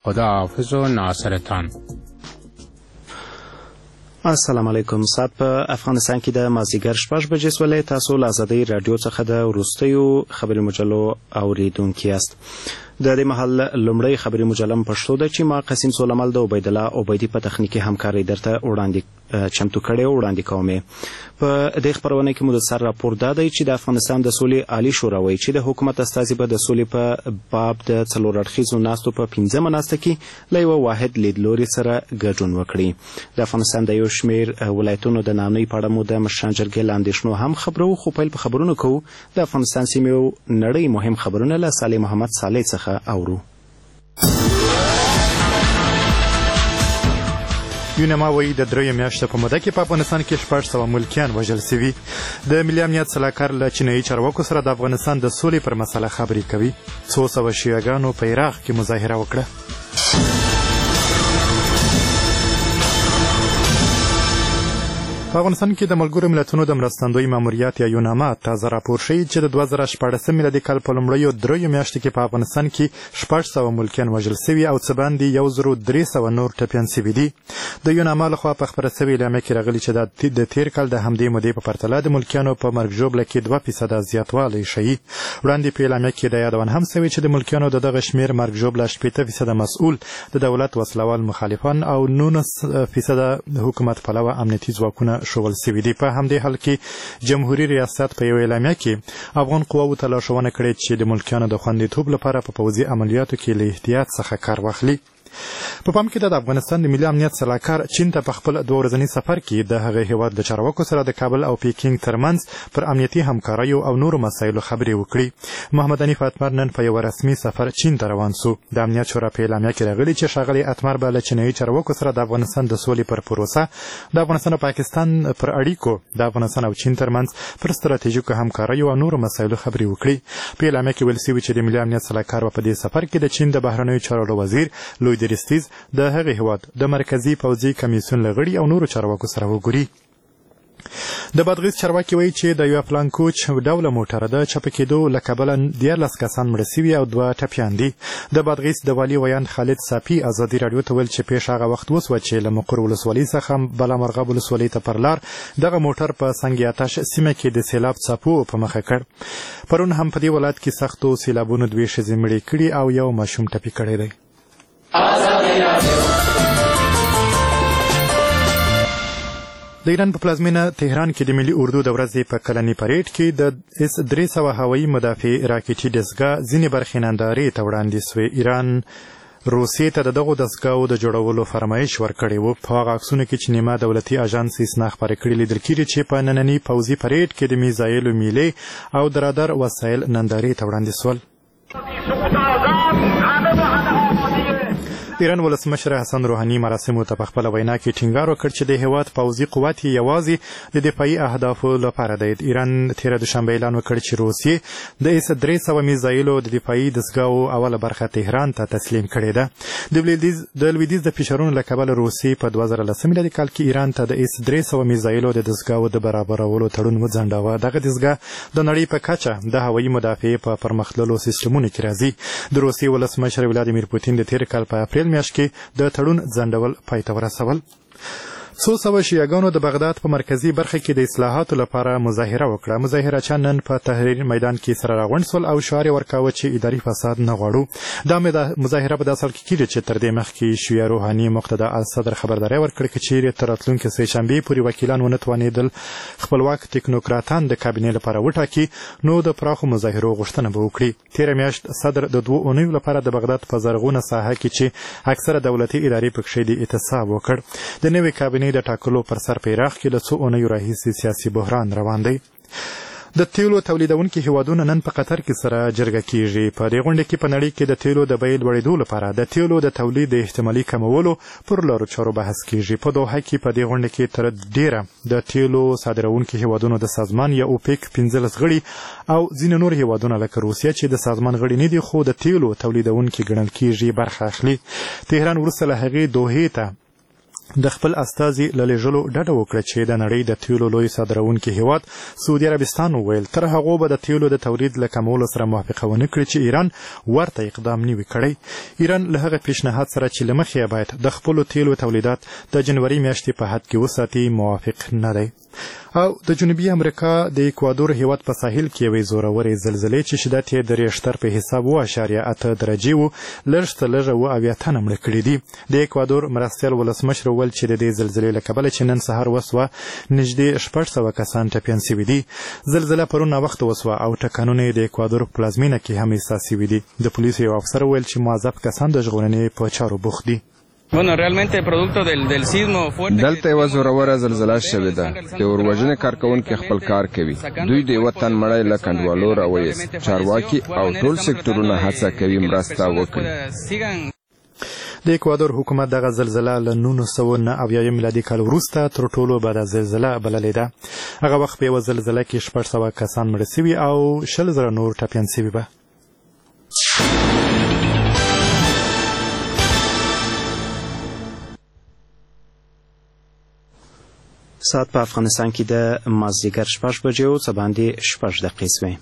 خداحافظ و ناصرتان. السلام علیکم. ساعت په افغانستان کې د مازدیګر 6 بجې سولې. تاسو له آزادۍ رادیو څخه د وروستیو خبري مجلو اوریدونکي یاست. د دې مهال لومړی خبري مجله پښتو ده چې ما قاسم سولمل د عبید الله عبیدی په تخنیکی همکاري درته وړاندې چمتو کړي او وړاندې کوم. په دې خبرونه کې مدثر راپور دی چې د افغانستان د سولې عالی شورا وایي چې د حکومت استازي به د سولې په باب د څلور اړخیزو ناستو په 15مه ناسته کې له یو واحد لیدلوري سره ګډون وکړي. د افغانستان د یو شمیر ولایتونو د نامنۍ په اړه مو د مشران جرګې له اندېښنو هم خبرو، خو پیل په خبرونو کوو. د افغانستان سیمې او نړۍ مهم خبرونه له صالح محمد صالح څخه اورو. یونما وایي د 3 میاشتو په موده کې په افغانستان کې 600 ملکیان وژل شوي. د ملي امنیت سلاکار له چینایي چارواکو سره د افغانستان د سولې پر مسله خبرې کوي. 200 شیعهګانو په عراق کې مظاهره وکړه. په افغانستان کې د ملګرو ملتونو د مرستندوی ماموریت یا یوناما تازه راپور ښیي چې د 2014 میلادي کال په لومړیو 3 میاشتو کې په افغانستان کې 600 ملکیان وژل شوي او څه باندې 1300 نور ټپیان شوي دي. د یوناما لخوا په خبره شوې اعلامیه کې راغلي چې د تیر کال د همدې مودې په پرتله د ملکیانو په مرګ ژوبله کې 2% زیاتوالی ښیي. وړاندې په اعلامیه کې د یادونه هم شوې چې د ملکیانو د دغه شمیر مرګ ژوبله 80% مسؤل د دولت وسلوال مخالفان او 19% حکومت پلوه امنیتي ځواکونه شغل شوي دي. په همدې حال کې جمهوریت ریاست په یو اعلامیه کې افغان قواو ته لارښوونه کړې چې د ملکیانو د خوندیتوب لپاره په پوځي عملیاتو کې له احتیاط څخه کار واخلي. په پام کې د افغانستان د ملي امنیت سلاکار چین ته په خپل 2 ورځني سفر کې د هغه هیواد د چارواکو سره د کابل او پیکینګ ترمنځ پر امنیتي همکاریو او نورو مسایلو خبرې وکړي. محمد حنیف اتمر نن په یو رسمي سفر چین ته روان سو. د امنیت شورا په اعلامیه کې راغلي چې ښاغلی اتمر به له چینایي چارواکو سره د افغانستان د سولې پر پروسه، د افغانستان او پاکستان پر اړیکو، د افغانستان او چین ترمنځ پر ستراتیژیکو همکاریو او نورو مسایلو خبرې وکړي. په اعلامیه کې ویل شوي چې د ملي امنیت سلاکار په دې سفر کې د چین د بهرنیو چارو وزیر لوی درستیز د هغه هیواد د مرکزی پوځي کمیسیون لغړي او نورو چارواکو سره وګوري. د بادغیس چارواکي وایي چې د یو فلانکوچ ډوله موټر د چپه کېدو له کبله 13 کسان مړه شوي او 2 ټپیان دي. د بادغیس د والي ویاند خالد صافي ازادي راډیو ته ویل چې پیښه هغه وخت وسوه چې له مقر ولسوالۍ څخه بالامرغاب ولسوالۍ ته پر لار دغه موټر په سنگ آتش سیمه کې د سیلاب څاپو په مخه کړ. پرون هم په دې ولایت کې سختو سیلابونو 2 ښځې مړې کړي او یو ماشوم ټپي کړی دی. د ایران په پلازمینه تهران کې د ملي اردو د ورځې په کلني پریډ کې د S-300 هوایي مدافع راکټي دستګاه ځینې برخې نندارې ته وړاندې شوې. ایران روسیې ته دغو دستګاهو د جوړولو فرمایش ورکړی و. په هغه عکسونو کې چې نیمه دولتي اژانس اسنا خپاره کړي لیدل کېږي چې په ننني پوځي پریډ کې د میزایلو میلې او د رادار وسایل نندارې ته وړاندې شول. ایران ولسمشر حسن روحاني مراسمو ته په خپله وینا کې ټینګار وکړ چې د هیواد پوځي قوت یې یوازې د دفاعي اهدافو لپاره دی. ایران تېره دوشنبه اعلان وکړ چې روسیې د S-300 میزایلو د دفاعي دستګاهو اوله برخه تهران ته تسلیم کړې ده. د لویدیځ د فشارونو له کبله روسیې په 2010 میلادي کال کې ایران ته د S-300 میزایلو د دستګاهو د برابرولو تړون وځنډاوه. دغه دستګاه د نړۍ په کچه د هوایي مدافعې په پرمختللو سیستمونو کې راځي. د روسیې ولسمشر ولادیمیر پوتین د تېر کال په اپریل میاشت کې د تړون ځنډول پای ته ورسول. 200 شیعهګانو د بغداد په مرکزی برخه کې د اصلاحاتو لپاره مظاهره وکړه. مظاهرچیان نن په تحریر میدان کې سره راغونډ شول او شعار ورکاوه چې اداري فساد نه غواړو. دا مظاهره په داسې حال کې کېږي چې تر دې مخکې شیعه روحاني مقتدا الصدر خبرداری ورکړه چې چیرې تر راتلونکې سهشنبې پورې وکیلان ونه توانېدل خپلواک ټکنوکراتان د کابینې لپاره وټاکي نو د پراخو مظاهرو غوښتنه به وکړي. تېره میاشت صدر د 2 اونیو لپاره د بغداد په زرغونه ساحه کې چې اکثره دولتي ادارې پکښې دي اعتصاب وکړ. د نوې کابینې د ټاکلو پر سر په عراق کې له 2 اونیو راهیسې سیاسي بحران روان دی. د تیلو تولیدونکي هیوادونه نن په قطر کې سره جرګه کیږي. په دې غونډه کې په نړۍ کې د تیلو د بیې لوړېدو لپاره د تیلو د تولید د احتمالي کمولو پر لارو چارو بحث کیږي. په دوحه کې په دې غونډه کې تر ډیره د تیلو صادروونکي هیوادونو د سازمان یا اوپیک 15 غړي او ځینې نور هیوادونه لکه روسیه چې د سازمان غړي نه دي خو د تیلو تولیدونکي ګڼل کیږي برخه اخلي. تهران وروسته له هغې دوحې ته د خپل استازي له لېږلو ډډه وکړه چې د نړۍ د تیلو لوی صادروونکي هیواد سعودي عربستان وویل تر هغو به د تیلو د تولید له کمولو سره موافقه ونه کړي چې ایران ورته اقدام نه وي کړی. ایران له هغه پیشنهاد سره چې له مخې باید د خپلو تیلو تولیدات د جنوري میاشتې په حد کې وساتي موافق نه دی. او د جنوبي امریکا د اکوادور هیواد په ساحل کې یوې زورورې زلزلې چې شدت یې د ریشتر په حساب 7.8 درجې و لږ تر لږه 78 تنه مړه کړي دي. د اکوادور مرستیال ولسمشر وویل چې د دې زلزلې له کبله چې نن سهار وسوه نږدې 600 کسان ټپیان سوي دي. زلزله پرون ناوخته وسوه او ټکانونه یې د اکوادور په پلازمینه کې هم احساس سوي دي. د پولیسو یو افسر وویل چې موظف کسان د ژغورنې په چارو بوخت دي. دلته یوه زوروره زلزله شوې ده. د اوروژنې کارکوونکي خپل کار کوي. دوی د یوه تن مړی له کنډوالو راویست. چارواکي او ټول سکتورونه هڅه کوي مرسته وکړي. د اکوادور حکومت دغه زلزله له 1909 میلادي کال وروسته تر ټولو بده زلزله بللې ده. هغه وخت په یوه زلزله کې 600 کسان مړه سوي او 20,000 نور ټپیان سوي به. ساعت په افغانستان کې د مازدیګر 6 بجې او څه باندې 6 دقیقې شوې.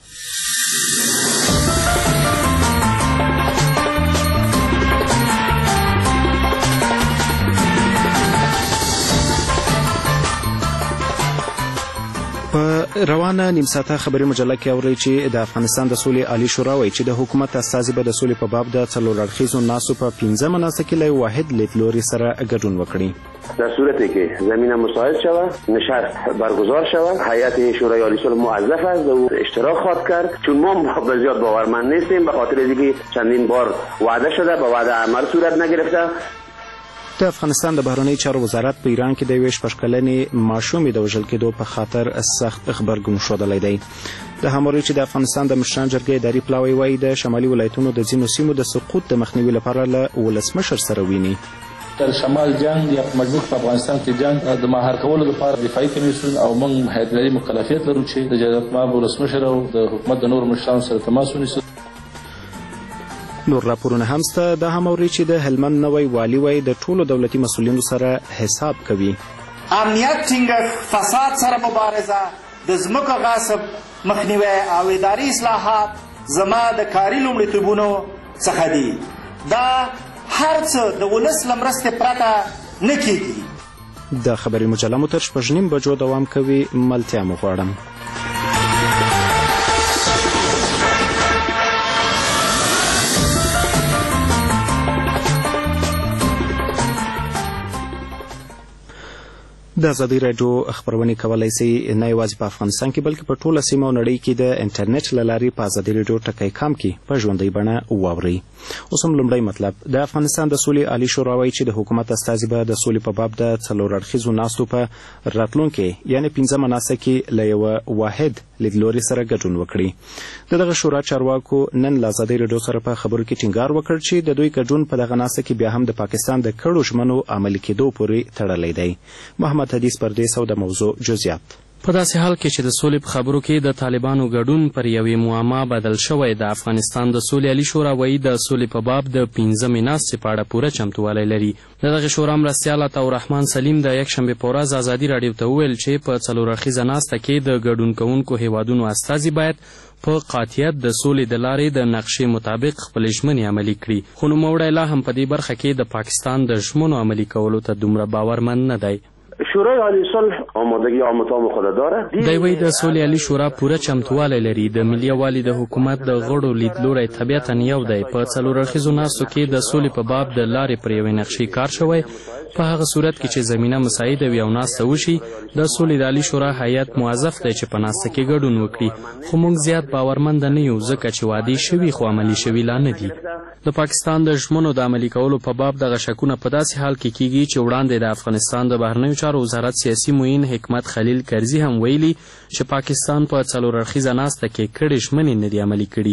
په روانه نیم ساعته خبري مجله کې اورئ چې د افغانستان د سولې عالی شورا وایي چې د حکومت استازي به د سولې په باب د څلور اړخیزو ناستو په 15 مناسب کې له واحد لیدلوري سره ګډون وکړي. در صورتی که زمینه مساعد شود نشست برگزار شود هیئت شورای عالی صلح موظف است و اشتراک خواهد کرد چون ما بسیار باورمند نیستیم به خاطر اینکه چندین بار وعده شده به وعده عمل صورت نگرفته. د افغانستان د بهرنی چارو وزارت په ایران کې د 21 کلنې ماشومې د وژل کېدو په خاطر سخت غبرګون ښودلی دی. د هموري چې د افغانستان د مشران جرګې اداري پلاوی وایي د شمالي ولایتونو د ځینو سیمو د سقوط د مخنیوي لپاره له ولسمشر سره ویني. در شمال جنگ یا مجبور په افغانستان کې جنگ د مهار کولو لپاره دفاعي کمیسیون او موږ هیئت ملي مکلفیت لرو چې د جلالتمآب ولسمشر او د حکومت د نورو مشرانو سره تماس ونیسو. نور راپورونه هم شته. د هموري چې د هلمند نوی والي وایي د ټولو دولتي مسؤلینو سره حساب کوي. امنیت ټینګښت، فساد سره مبارزه، د ځمکو غصب مخنیوی او اداري اصلاحات زما د کاري لومړیتوبونو څخه دي. دا هر څه د ولس له مرستې پرته نه کیږي. د خبري مجله مو تر 6:30 بجو دوام کوي. ملتیا مو غواړم. د ازادي راډیو خبرونه کولای شي نه یوازې په افغانستان کې بلکې په ټوله سیمه او نړۍ کې د انټرنیټ له لارې په ازادي راډیو ټکی کام کې په ژوندۍ بڼه واوري. اوس هم لومړی مطلب د افغانستان د سولې عالی شورا وایي چې د حکومت استازي به د سولې په باب د څلور اړخیزو ناستو په راتلونکي یعنی 15 مناسب کې له یو واحد لیدلوري سره ګډون وکړي. دغه شورا چارواکو نن له ازادي راډیو سره په خبرو کې ټینګار وکړ چې د دوی ګډون په دغه ناسته کې بیا هم د پاکستان د کړو ژمنو عملي کېدو پورې تړلی دی. محمد حدیث پردیس او د موضوع جزئیات. په داسې حال کې چې د سولې په خبرو کې د طالبانو ګډون پر یوې معما بدل شوی د افغانستان د سولې عالی شورا وایي د سولې په باب د 15 ناستې په اړه پوره چمتووالی لري. د دغې شورا مرستیال عطاالرحمن سلیم د یکشنبې په ورځ ازادي راډیو ته وویل چې په څلور اړخیزه ناسته کې د ګډون کوونکو هیوادونو استازي باید په قاطعیت د سولې د لارې د نقشې مطابق خپلې ژمنې عملي کړي. خو نوموړی لا هم په دې برخه کې د پاکستان د ژمنو عملي کولو ته دومره باورمند نه دی. شورای عالی صلح آمادگی عامتام خود داره. دی وایي د سولې عالی شورا پوره چمتووالی لري. د ملي یووالي د حکومت د غړو لیدلوری طبیعتا یو دی. په څلور اړخیزو ناستو کې د سولې په باب د لارې پر یوې نقشې کار شوی. په هغه صورت کې چې زمینه مساعده وي او ناسته وشي د سولې د عالی شورا هیئت موظف دی چې په ناسته کې ګډون وکړي. خو موږ زیات باورمند نه یو ځکه چې وعدې شوي خو عملي شوي لا نه دي. د پاکستان د ژمنو د عملي کولو په باب دغه شکونه په داسې حال کې کیږي چې وړاندې د افغانستان د بهرنیو چارو وزارت سیاسي معین حکمت خلیل کرزي هم ویلي چې پاکستان په څلور اړخیزه ناسته کې کړې ژمنې نه دي عملي کړي.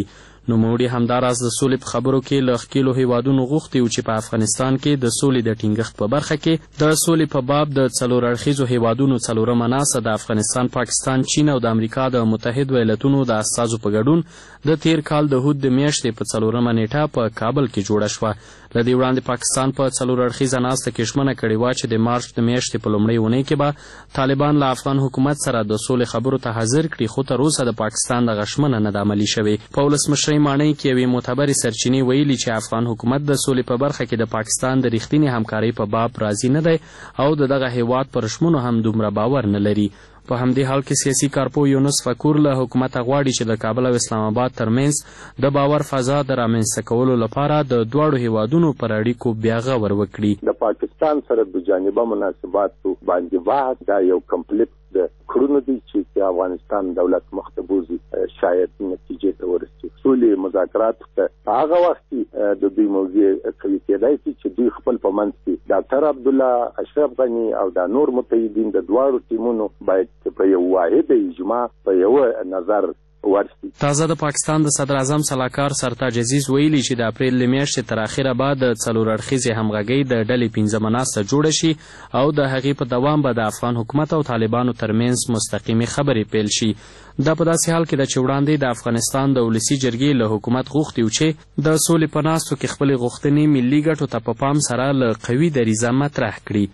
نوموړي همداراز د سولې په خبرو کې له ښکېلو هیوادونو غوښتي وو چې په افغانستان کې د سولې د ټینګښت په برخه کې د سولې په باب د څلور اړخیزو هیوادونو څلورمه ناسته د افغانستان، پاکستان، چین او د امریکا د متحدو ایالتونو د استازو په ګډون د تیر کال د هود د میاشتې په 4مه نیټه په کابل کې جوړه شوه. له دې وړاندې پاکستان په څلور اړخیزه ناسته کې ژمنه کړې وه چې د مارچ د میاشتې په لومړۍ اونۍ کې به طالبان له افغان حکومت سره د سولې خبرو ته حاضر کړي، خو تر اوسه د پاکستان دغه ژمنه نه ده عملي شوې. په ولسمشرۍ ماڼۍ کې یوې معتبرې سرچینې ویلي چې افغان حکومت د سولې په برخه کې د پاکستان د رښتینې همکارۍ په باب راضي نه دی او د دغه هیواد پر ژمنو هم دومره باور نه لري. په همدې حال کې سیاسي کارپوه یونس فکور له حکومته غواړي چې د کابل او اسلام آباد ترمنځ د باور فضا د رامنځته کولو لپاره د دواړو هیوادونو پر اړیکو بیا غور وکړي. د پاکستان سره د جانبه مناسباتو باندې بحث دا یو کمپلیټ د کړنو دي چې افغانستان دولت مختبوزي شاید نتیجې ته ورسي. سولې مذاکرات ته هغه وخت د دوی موضوع کوي کېدای شي چې دوی خپل په منځ کې ډاکټر عبدالله اشرف غني او د نور متحدین د دواړو ټیمونو باید په یو واحد اجماع په یو نظر ورسي. تازه د پاکستان د صدر اعظم سلاکار سرتاج عزیز ویلي چې د اپریل له میاشتې تر اخره بعد د څلور اړخیزې همغږۍ د ډلې 15مه ناسته جوړه شي او د هغې په دوام به د افغان حکومت او طالبانو ترمنځ مستقیمې خبرې پیل شي. دا په داسې حال کې ده چې وړاندې د افغانستان د ولسي جرګې له حکومت غوښتي و چې د سولې په ناستو کې خپلې غوښتنې ملي ګټو ته په پام سره له قوي دریځه مطرح کړي.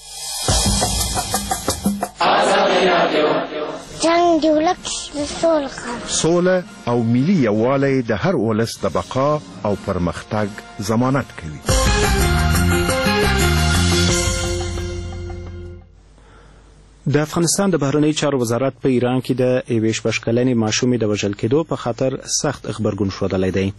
جنگ د ولس د سوله او ملي یووالی د هر ولس د بقا او پرمختګ ضمانت کوي. د افغانستان د بهرنی چارو وزارت په ایران کې د 21 کلنې ماشومې د وژل کېدو په خاطر سخت غبرګون ښودلی دی.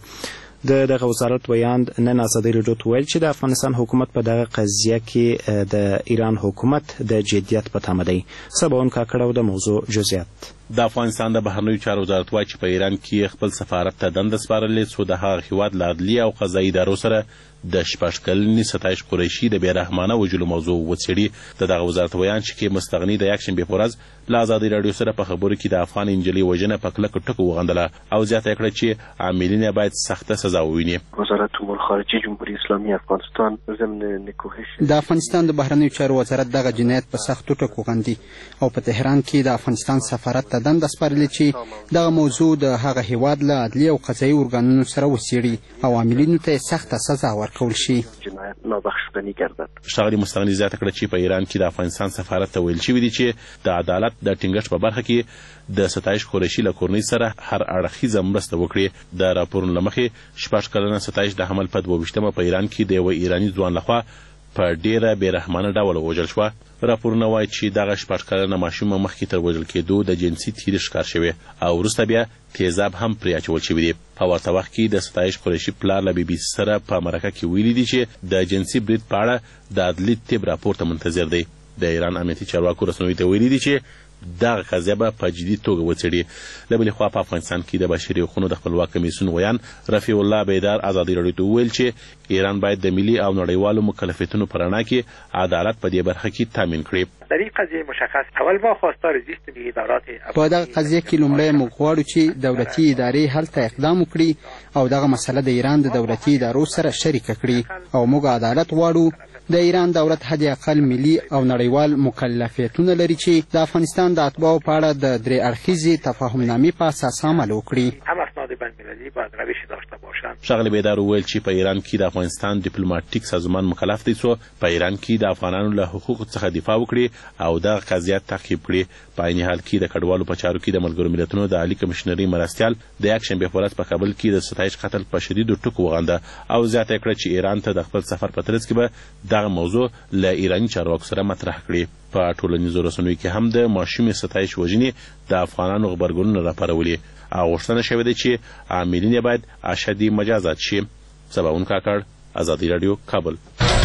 د دغه وزارت ویاند نن ازادي راډیو ته ویل چې د افغانستان حکومت په دغه قضیه کې د ایران حکومت د جدیت په تمه دی. سباون کاکړ او د موضوع جزئیات. د افغانستان د بهرنیو چارو وزارت وایي چې په ایران کې خپل سفارت ته دنده سپارلې څو د هغه هیواد له عدلیې او قضایي ادارو سره د 6 کلنې ستایش قریشي د بېرحمانه وژلو موضوع وڅېړي. د دغه وزارت ویان چې مستغني د یکشنبې په ورځ له ازادي راډیو سره په خبرو کې د افغان نجلۍ وژنه په کلکو ټکو وغندله او زیاته کړه چې عاملین باید سخته سزا وویني. وزارت امور خارجه جمهوری اسلامی افغانستان ضمن نکوهش د افغانستان د بهرنیو چارو وزارت دغه جنایت په سختو ټکو غندي او په تهران کې د افغانستان سفارت ته دنده سپارلې چې دغه موضوع د هغه هیواد له عدلیې او قضایي ارګانونو سره وڅېړي او عاملینو ته سخته سزا ورکول شي. نابخشودنی گردد. ښاغلي مستغني زیاته کړه چې په ایران کې د افغانستان سفارت ته ویل شوي دي چې د عدالت د ټینګښت په برخه کې د ستایش قریشي له کورنۍ سره هر اړخیزه مرسته وکړي. د راپورونو له مخې 6 کلنه ستایش د حمل په 22مه په ایران کې د یوه ایراني ځوان لخوا په ډیره بېرحمانه ډول ووژل شوه. راپورونه وایي چې دغه 6 کلنه ماشومه مخکې تر وژل کېدو د جنسي تیري ښکار شوې او وروسته بیا تیزاب هم پرې اچول شوي دي. په ورته وخت کې د ستایش قریشي پلار له BBC سره په مرکه کې ویلي دي چې د جنسي برید په اړه د عدلي طب راپور ته منتظر دی. د ایران امنیتي چارواکو رسنیو ته ویلي دي چې دغه قضیه به په جدي توګه وڅېړي. له بلې خوا په افغانستان کې د بشري حقوقو د خپلواک کمیسیون ویان رفیع الله بیدار ازادي راډیو ته وویل چې ایران باید د ملي او نړیوالو مکلفیتونو په رڼا کې عدالت په دې برخه کې تامین کړي. در این قضیه مشخص اول با خواستار زیست ملی ادارات په دغه قضیه کې لومړی موږ غواړو چې دولتي ادارې هلته اقدام وکړي او دغه مسله د ایران د دولتي ادارو سره شریکه کړي او موږ عدالت غواړو. د ایران دولت حد اقل ملي او نړیوال مکلفیتونه لري چې د افغانستان د اتباعو په اړه د 3 اړخیزې تفاهمنامې په اساس عمل وکړي. هم اسناد بین‌المللي باید روش داشته باشند. ښاغلي بیدار وویل چې په ایران کې د افغانستان دیپلوماتیک سازمان مکلف دی څو په ایران کې د افغانانو له حقوقو څخه دفاع وکړي او دغه قضیه تعقیب کړي. په عین حال کې د کډوالو په چارو کې د ملګرو ملتونو د عالی کمشنري مرستیال د یکشنبې په ورځ په کابل کې د ستایش قتل په شدیدو ټکو وغنده او زیاته کړه چې ایران ته د خپل سفر په ترڅ کې به دغه موضوع له ایراني چارواکو سره مطرح کړي. په ټولنیزو رسنیو کې هم د ماشومې ستایش وژنې د افغانانو غبرګونونه راپارولي او غوښتنه شوې ده چې عاملین باید اشدي مجازات شي. سباون کاکړ، ازادي راډیو، کابل.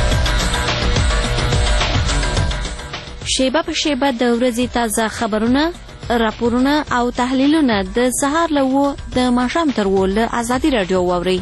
شیبه په شیبه د ورځې تازه خبرونه، راپورونه او تحلیلونه د سهار له 9 د ماښام تر 10 له ازادي راډیو واورئ.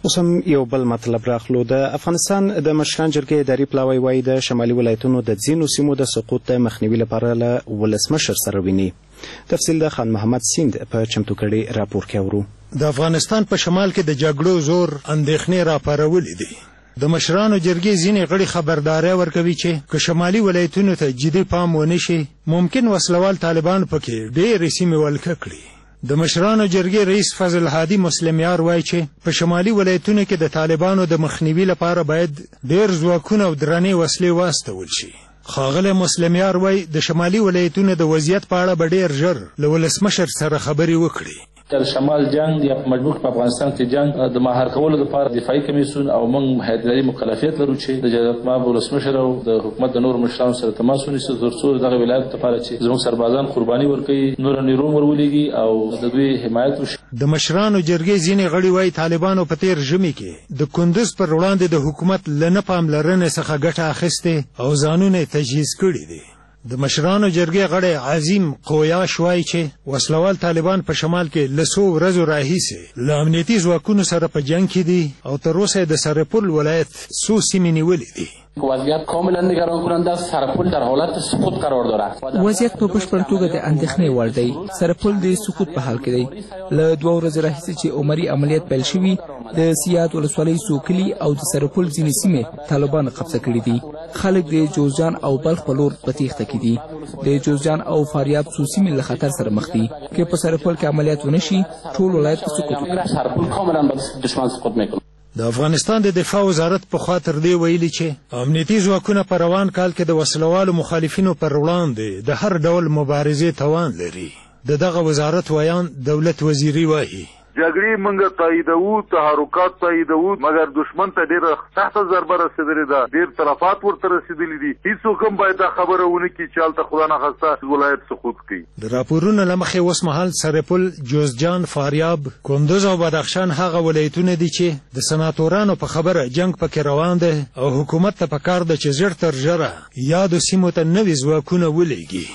اوس هم یو بل مطلب راخلو. د افغانستان د مشران جرګې اداري پلاوی وایي د شمالي ولایتونو د ځینو سیمو د سقوط د مخنیوي لپاره له ولسمشر سره ویني. تفصیل د خان محمد سیند په چمتو کړي راپور کې اورو. د افغانستان په شمال کې د جګړو زور اندېښنې راپارولې دي. د مشرانو جرګې ځینې غړي خبرداری ورکوي چې که شمالي ولایتونو ته جدي پام ونه شي ممکن وسلوال طالبان پکې ډېرې سیمې ولکه کړي. د مشرانو جرګې رئیس فضل هادي مسلمیار وایي چې په شمالي ولایتونو کې د طالبانو د مخنیوي لپاره باید ډېر ځواکونه او درنې وسلې واستول شي. ښاغلی مسلمیار وایي د شمالي ولایتونو د وضعیت په اړه به ډېر ژر له ولسمشر سره خبرې وکړي. د شمال جنگ یا مجبور په افغانستان کې جنگ د مهار کولو لپاره دفاعي کمیسیون او موږ هیئت اداري مکلفیت لرو چې د جلالت مآب ولسمشر او د حکومت د نور مشرانو سره تماس ونیسي ترڅو دغه ولایت لپاره چې زموږ سربازان قرباني ورکوي نور نیرو ورولېږي او د دوی حمایت وشي. د مشرانو جرګې ځینې غړي وایي طالبانو په تیر ژمي کې د کندوز پر وړاندې د حکومت له نه پاملرنې څخه ګټه اخیستې او ځانونه تجهیز کړي دي. د مشرانو جرګې غړی عظیم قویاش وایي چې وسلوال طالبان په شمال کې له څو ورځو راهیسې له امنیتي ځواکونو سره په جنګ کې دي او تر اوسه د سرپل ولایت څو سیمې نیولې دي. وضعیت کاملا نگران کننده است. سرپل در حالت سقوط قرار دارد. وضعیت په بشپړ توګه د اندېښنې وړ دی. سرپل د سقوط په حال کې دی. له 2 ورځې راهیسې چې عمري عملیات پیل شوي د سیاد ولسوالۍ څو کلي او د سرپل ځینې سیمې طالبان قبضه کړي دي. خلک د جوزجان او بلخ په لور په تېښته کې دي. د جوزجان او فاریاب څو سیمې له خطر سره مخ دي. که په سرپل کې عملیات ونه شي ټول ولایت په سقوط وکړي. سرپل کاملا به دشمن سقوط میکنه. د افغانستان د دفاع وزارت په خاطر دی ویلي چې امنیتي ځواکونه په روان کال کې د وسلوالو مخالفینو پر وړاندې د هر ډول مبارزې توان لري. د دغه وزارت ویان دولت وزیري وایي جګړې موږ تاییدوو، تحرکات تاییدوو، مګر دشمن ته ډېره سخته ضربه رسېدلې ده، ډېر تلفات ورته رسېدلي دي. هېڅوک هم باید دا خبره ونه کړي چې هلته خدا نخواسته ولایت سقوط کوي. د راپورونو له مخې اوس مهال سرپل، جوزجان، فاریاب، کندوز او بدخشان هغه ولایتونه دي چې د سناتورانو په خبره جنګ پکې روان دی او حکومت ته پکار ده چې ژر تر ژره یادو سیمو ته نوي ځواکونه ولېږي.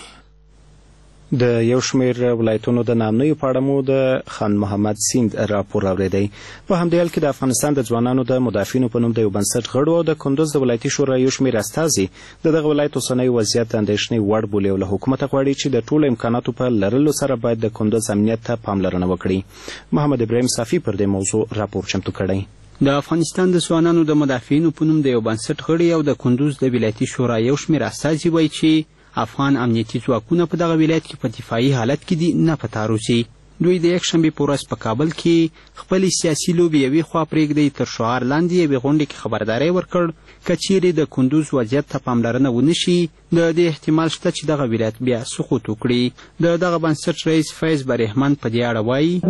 د یو شمېر ولایتونو د نامنیو په اړه مو د خان محمد سیند راپور اورېدی. په همدې حال کې د افغانستان د ځوانانو د مدافعینو په نوم د یو بنسټ غړو او د کندوز د ولایتي شورا یو شمېر استازي د دغه ولایت اوسنی وضعیت د اندېښنې وړ بولي او له حکومته غواړي چې د ټولو امکاناتو په لرلو سره باید د کندوز امنیت ته پاملرنه وکړي. محمد ابراهیم صافي پر دې موضوع راپور چمتو کړی. د افغانستان د ځوانانو د مدافعینو په نوم د یو بنسټ غړي او د کندوز د ولایتي شورا یو شمېر استازي وایي چې افغان امنیتي ځواکونه په دغه ولایت کې په دفاعي حالت کې دي نه په تعرضي. دوی د یکشنبې په ورځ په کابل کې خپلې سیاسي لوبې یوې خوا پرېږدي تر شعار لاندې یوې غونډې کې خبرداری ورکړ که چیرې د کندوز وضعیت ته پاملرنه ونه شي د دې احتمال شته چې دغه ولایت بیا سقوط وکړي. د دغه بنسټ رئیس فیض برحمن په دې اړه وایي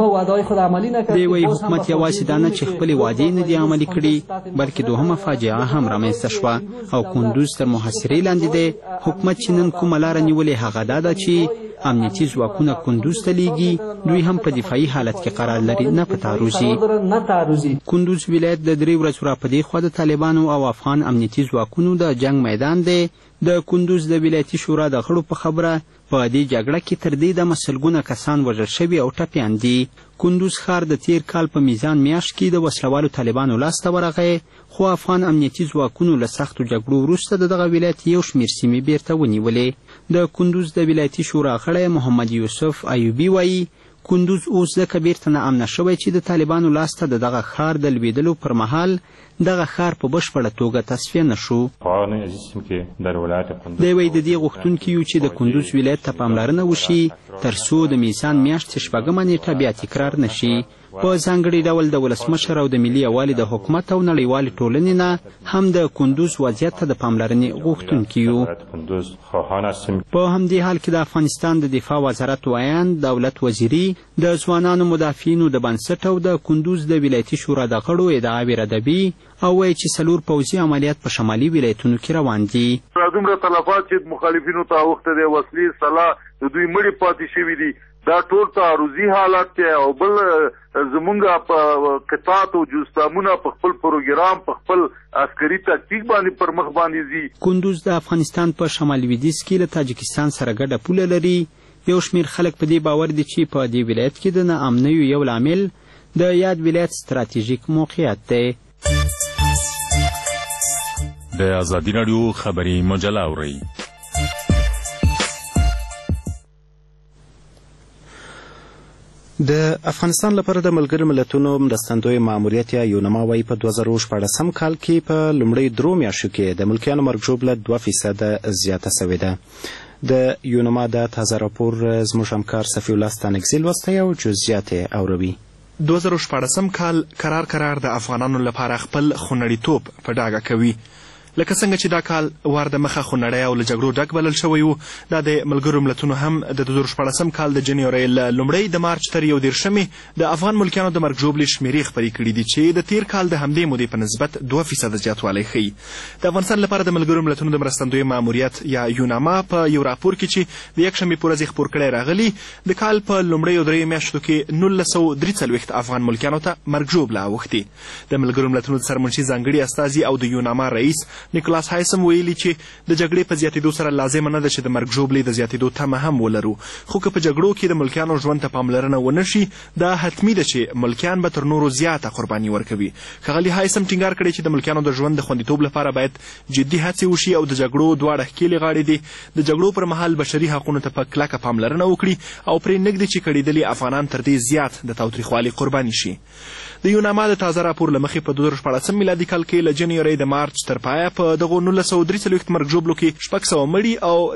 دی وایي حکومت یوازې دا نه چې خپلې وعدې نه دي عملي کړي بلکې دوهمه فاجعه هم رامنځته شوه او کندوز تر محاصرې لاندې دی. حکومت چې نن کومه لاره نیولې هغه دا ده چې امنیتي ځواکونه کندوز ته لیږي. دوی هم په دفاعي حالت کې قرار لري نه په تعرضي. کندوز ولایت د 3 ورځو را په دې خوا د طالبانو او افغان امنیتي ځواکونو د جنگ میدان دی. د کندوز د ولایتي شورا د غړو په خبره په دې جګړه کې تر دې دمه سلګونه کسان وژل شوي او ټپیان دي. کندوز ښار د تیر کال په میزان میاشت کې د وسلوالو طالبانو لاسته ورغی خو افغان امنیتي ځواکونو له سختو جګړو وروسته د دغه ولایت یو شمېر سیمې بیرته ونیولې. د کندوز د ولایتي شورا غړی محمد یوسف ایوبي وایي کندوز اوس ځکه بیرته ناامنه شوی چې د طالبانو لاسته د دغه ښار د لوېدلو پر مهال دغه ښار په بشپړه توګه تصفیه نه شو. دی وایي د دې غوښتونکي یو چې د کندوز ولایت ته پاملرنه وشي تر څو د میزان میاشتې 8 نیټه بیا تکرار نه شي. په ځانګړي ډول د ولسمشر او د ملي یووالي د حکومت او نړیوالې ټولنې نه هم د کندوز وضعیت ته د پاملرنې غوښتونکي یو. په همدې حال کې د افغانستان د دفاع وزارت ویان دولت وزیري د ځوانانو مدافعینو د بنسټ او د کندوز د ولایتي شورا د غړو ادعاوې ردوي او وایي چې 4 پوځي عملیات په شمالي ولایتونو کې روان دي. دومره تلفات چې مخالفینو ته اوښته دی، وسلې، سلاح، د دوی مړي پاتې شوي دي، دا ټول تعرضي حالات دی. او بل زمونږ په قطعات او جوستامونه په خپل پروګرام په خپل عسکري تاکتیک باندې پر مخ باندې ځي. کندوز د افغانستان په شمال لویدیځ کې له تاجکستان سره ګډه پوله لري. یو شمېر خلک په دې باور دي چې په دې ولایت کې د ناامنیو یو لامل د یاد ولایت ستراتیژیک موقعیت دی. د ازادي راډیو خبري مجله اورئ. د افغانستان لپاره د ملګرو ملتونو مرستندوی ماموریت یا یونما وایي په 2014 کال کې په لومړۍ 3 میاشتو کې د ملکیانو مرګ ژوبله 2% زیاته شوې ده. د یونما د تازه راپور زموږ همکار صفي الله ستانکزي لوستی او جزئیات یې اوروي. 2014 کال قرار د افغانانو لپاره خپل خونړیتوب په ډاګه کوي. لکه څنګه چې دا کال وار د مخه خونړی او له جګړو ډک بلل شوی و، دا د ملګرو ملتونو هم د 2014 کال د جنورۍ له لومړۍ د مارچ تر 31 د افغان ملکیانو د مرګ ژوبلې شمیرې خپرې کړي دي چې د تیر کال د همدې مودې په نسبت 2% زیاتوالی ښیي. د افغانستان لپاره د ملګرو ملتونو د مرستندوی ماموریت یا یوناما په یو راپور کې چې د یکشنبې په ورځ خپور کړی راغلی، د کال په لومړیو 3 میاشتو کې 1943 افغان ملکیانو ته مرګ ژوبله اوښتې. د ملګرو ملتونو د سرمنشي ځانګړي استازي او د یوناما رئیس نیکولاس هایسم ویلي چې د جګړې په زیاتېدو سره لازمه نه ده چې د مرګ ژوبلې د زیاتېدو تمه هم ولرو، خو که په جګړو کې د ملکیانو ژوند ته پاملرنه ونه شي، دا حتمي ده چې ملکیان به تر نورو زیاته قرباني ورکوي. ښاغلي هایسم ټینګار کړی چې د ملکیانو د ژوند د خوندیتوب لپاره باید جدي هڅې وشي او د جګړو دواړه ښکېلې غاړې دي د جګړو پر مهال بشري حقونو ته په کلکه پاملرنه وکړي او پرې نږدې چې کړېدلي افغانان تر دې زیات د تاوتریخوالي قرباني شي. د یوناما د تازه راپور له مخې په 2014 میلادي کال کې له جنورۍ د مارچ تر پایه په دغو 1943 مرګ ژوبلو کې 600 مړي او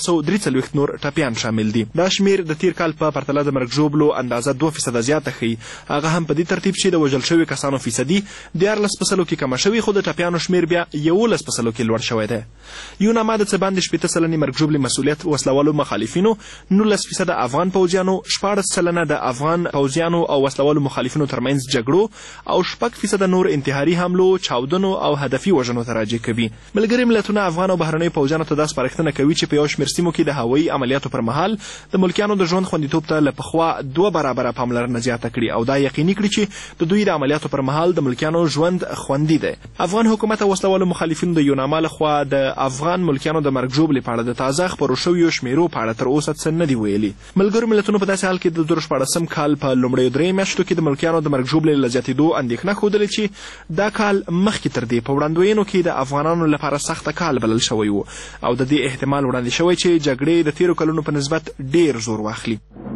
1343 نور ټپیان شامل دي. دا شمیر د تیر کال په پرتله د مرګ ژوبلو اندازه 2% زیاته ښیي، هغه هم په دې ترتیب چې د وژل شوي کسانو فیصدي 14% کې کمه شوې، خو د ټپیانو شمیر بیا 11% کې لوړ شوی دی. یوناما د څه باندې 80% مرګ ژوبلې مسؤلیت وسلوالو مخالفینو، 19% افغان پوځیانو، 14% د افغان پوځیانو او وسلوالو مخالفینو ترمنځ جګړو او 6% نور انتحاري حملو، چاودنو او هدفي وژنو ته راجع کوي. ملګري ملتونه افغان او بهرنیو پوځیانو ته دا سپارښتنه کوي چې په یو شمېر سیمو کې د هوایي عملیاتو پر مهال د ملکیانو د ژوند خوندیتوب ته له پخوا 2 برابره پاملرنه زیاته کړي او دا یقیني کړي چې د دوی د عملیاتو پر مهال د ملکیانو ژوند خوندي دی. افغان حکومت او وسلوالو مخالفینو د یوناما لخوا د افغان ملکیانو د مرګ ژوبلې په اړه د تازه خپرو شویو شمیرو په اړه تر اوسه څه نه دي ویلي. ملګرو ملتونو په داسې حال کې د 2014 کال په لومړیو 3 میاشتو کې د ملکیانو د مرګ ژوبلې له زیاتېدو اندېښنه ښودلې چې دا کال مخکې تر دې په وړاندوینو کې د افغانانو لپاره سخته کال بلل شوی و او د دې احتمال وړاندې شوی چې جګړې د تیرو کلونو په نسبت ډیر زور واخلي.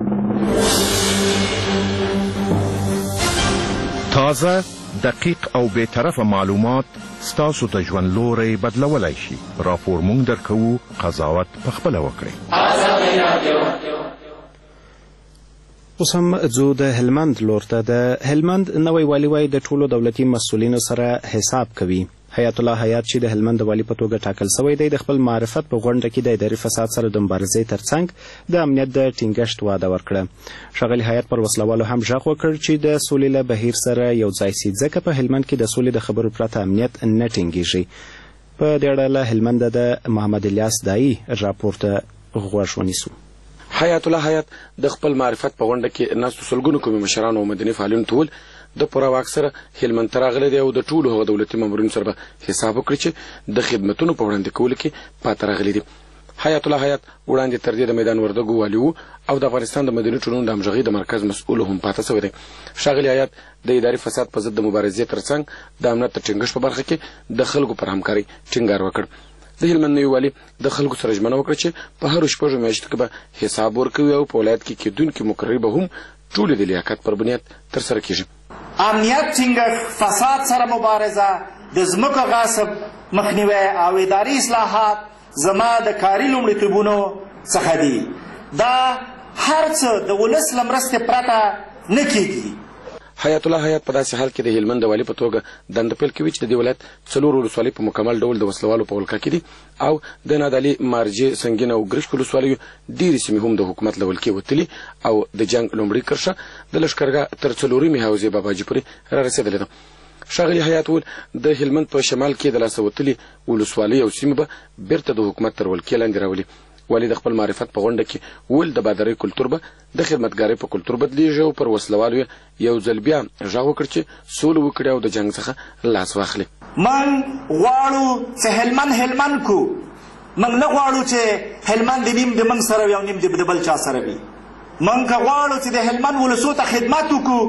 تازه، دقیق او بېطرفه معلومات ستاسو ته ژوند لوری بدلولی شي. راپور مونږ درکوو، قضاوت پخپله وکړئ. اوس هم ځو د هلمند لور ته. د هلمند نوی والي وایي د ټولو دولتي مسؤلینو سره حساب کوي. حیات الله حیات چې د هلمند د والي په توګه ټاکل شوی دی، د خپل معرفت په غونډه کې د اداري فساد سره د مبارزې ترڅنګ د امنیت د ټینګښت وعده ورکړه. ښاغلي حیات پر وسلوالو هم غږ وکړ چې د سولې له بهیر سره یو ځای سي، ځکه په هلمند کې د سولې د خبرو پرته امنیت نه ټینګېږي. په دې اړه له هلمنده د محمد الیاس دایي راپور ته غوږ ونیسو. حیات الله حیات د خپل معرفت په غونډه کې ناستو سلګونو قومي مشرانو او مدني فعالینو ته وویل د پوره واک سره هلمند ته راغلی دی او د ټولو هغه دولتي مامورینو سره به حساب وکړي چې د خدمتونو په وړاندې کولو کې پاته راغلي دي. حیات الله حیات وړاندې تر دې د میدان وردګو والي و او د افغانستان د مدني ټولنو د همغږۍ د مرکز مسؤل هم پاته شوی دی. ښاغلي حیات د اداري فساد په ضد د مبارزې ترڅنګ د امنیت د ټینګښت په برخه کې د خلکو پر همکارۍ ټینګار وکړ. د هلمند نوي والي د خلکو سره ژمنه وکړه چې په هرو 6 میاشتو کې به حساب ورکوي او په ولایت کې کېدونکي مقرري به هم ټولې د لیاقت پر بنیاد ترسره کېږي. امنیت ټینګښت، فساد سره مبارزه، د ځمکو غصب مخنیوی او اداري اصلاحات زما د کاري لومړیتوبونو څخه دي. دا هر څه د ولس له مرستې پرته نه کېږي. حیات الله حیات په داسې حال کې د هلمند د والي په توګه دنده پیل کوي چې د دې ولایت 4 ولسوالۍ په مکمل ډول د وسلوالو په ولکه کې دي او د نادعلي، مارجې، سنګین او ګرشک ولسوالیو ډېرې سیمې هم د حکومت له ولکې وتلي او د جنګ لومړۍ کرښه د لښکرګاه تر 4مې حوزې باباجي پورې رارسېدلې ده. ښاغلي حیات وویل د هلمند په شمال کې د لاسه وتلي ولسوالۍ او سیمې به بیرته د حکومت تر ولکې لاندې راولي. والي د خپل معرفت په غونډه کې ویل د بادرۍ کلتور به د خدمتګارۍ په کلتور بدلیږي او پر وسلوالو یو ځل بیا غږ وکړ چې سوله وکړي او د جنګ څخه لاس واخلي. من غواړو چې هلمند کو، من نه غواړو چې هلمند نیم د من سره وي او نیم د بل چا سره وي. من که غواړو چې د هلمند ولسو ته خدمت وکړو،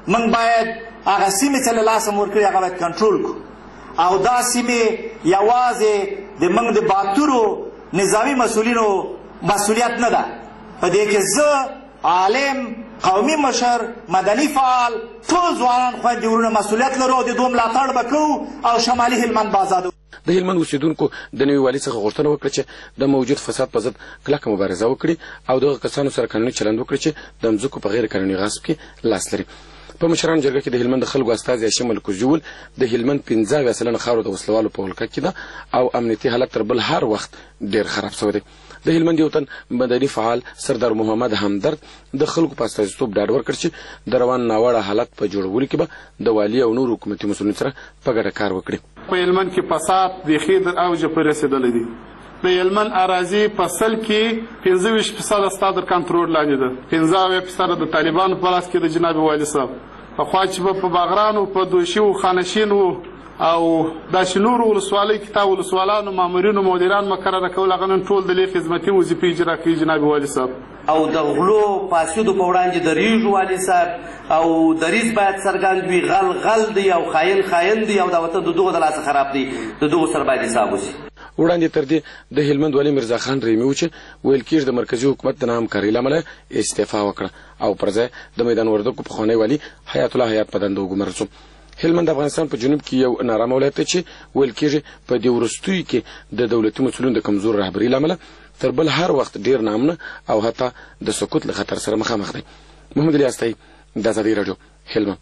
موږ باید هغه سیمې چې له لاسه مو ورکړي هغه باید کنټرول کړو او دا سیمې یوازې د موږ د باتورو نظامي مسؤلینو مسؤلیت نه ده. په دې کې زه عالم، قومي مشر، مدني فعال، ټول ځوانان خویندې ورونه مسؤلیت لرو او د دوی ملاتړ به کوو او شمالي هلمند به ازادو. د هلمند اوسیدونکو د نوي والي څخه غوښتنه وکړه چې د موجود فساد په ضد کلکه مبارزه وکړي او دغه کسانو سره قانوني چلند وکړي چې د مځکو په غیر قانوني غصب کې لاس لري. په مشرانو جرګه کې د هلمند د خلکو استازي هاشم الکوجول د هلمند 15 سلنه خاوره د وسلوالو په ولکه کې ده او امنیتي حالت تر بل هر وخت ډیر خراب شوی دی. د هلمند یو تن مدني فعال سردار محمد همدرد د خلکو په استازیتوب ډاډ ورکړ چې د روان ناوړه حالت په جوړولو کې به د والي او نور حکومتي مسؤلینو سره په ګډه کار وکړي. په هلمند کې فساد بیخي د اوج پورې رسېدلی دی. د هلمند اراضي په سل کې 25% ستا تر کنټرول لاندې ده. 15% د طالبانو په لاس کې د جناب والي صاحب. پخوا چې به په باغرانو، په دوشي و خانشین و او داسې نورو ولسوالۍ کې تا ولسوالانو مامورینو مدیران مقرره کول، هغه نن ټول د لوی خدمتي وظیفې اجرا کوي جناب والي صاحب. او د غلو فاسدو په وړاندې دریږو والي صاحب او دریځ باید څرګند وي. غل دی او خاین دی او د وطن د دغو د لاسه خراب دی، د دغو سره باید حساب وشي. وړاندې تر دې د هلمند والي مرزا خان ریمي و چې ویل کېږي د مرکزي حکومت د ناهمکارۍ له امله استعفا وکړه او پر ځای د میدان وردګو پخوانی والي حیات الله حیات په دنده وګمارل شو. هلمند افغانستان په جنوب کې یو نارامه ولایت دی چې ویل کېږي په دې وروستیو کې د دولتي مسؤلینو د کمزور رهبرۍ له امله تر بل هر وخت ډیر نامنه او حتی د سقوط له خطر سره مخامخ دی. محمد علي استایي، د ازادي راډیو، هلمند.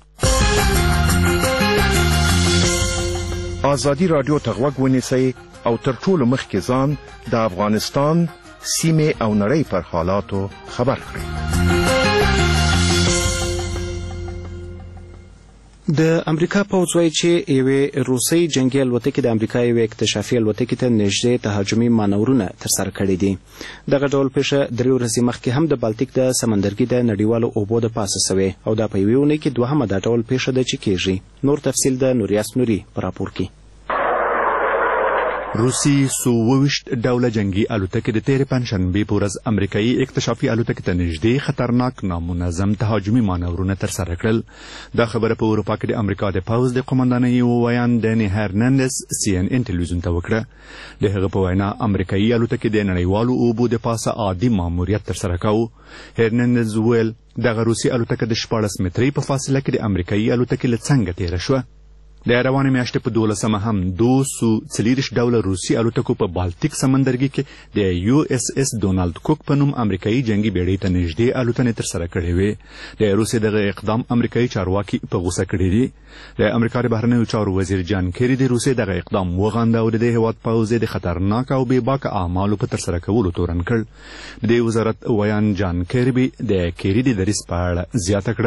ازادي راډیو ته غوږ ونیسئ او تر ټولو مخکې ځان د افغانستان سیمې او نړۍ پر حالاتو خبر کړئ. د امریکا پوځ وایي چې یوې روسۍ جنگي الوتکې د امریکا یوې اکتشافي الوتکې ته نږدې تهاجمي مانورونه ترسره کړي دي. دغه ډول پیښه 3 ورځې مخکې هم د بالتیک د سمندرګي د نړیوالو اوبو د پاسه سوې او دا په یوې اونۍ کې دوهمه دا ډول پیښه ده چې کېږي. نور تفصیل د نوریاس نوري په راپور کې. روسي 22 ډوله جنگي الوتکې د تېرې پنجشنبې په ورځ امریکایي اکتشافي الوتکې ته نږدې خطرناک نامنظم تهاجمي مانورونه ترسره کړل. دا خبره په اروپا کې د امریکا د پوځ د قومندانۍ ویان ډني هرناندز CNN ټلویزیون ته وکړه. د هغه په وینا امریکایي الوتکې د نړیوالو اوبو د پاسه عادي ماموریت ترسره کاوه. هرناندز ویل دغه روسي الوتکه د 14 مترۍ په فاصله کې د امریکایي الوتکې له څنګه تېره شوه. د روانې میاشتې په 12مه هم 240 ډوله روسي الوتکو په بالتیک سمندرګي کې د USS ډونالد کوک په نوم امریکایي جنگي بیړۍ ته نږدې الوتنې ترسره کړې وې. د روسیې دغه اقدام امریکایي چارواکي په غوسه کړي دي. د امریکا د بهرنیو چارو وزیر جان کیری د روسیې دغه اقدام وغنده او د دې هېواد پوځ د خطرناک او بېباکه اعمالو په ترسره کولو تورن کړ. د دې وزارت ویان جان کیربي د کیری د دریځ په اړه زیاته کړه.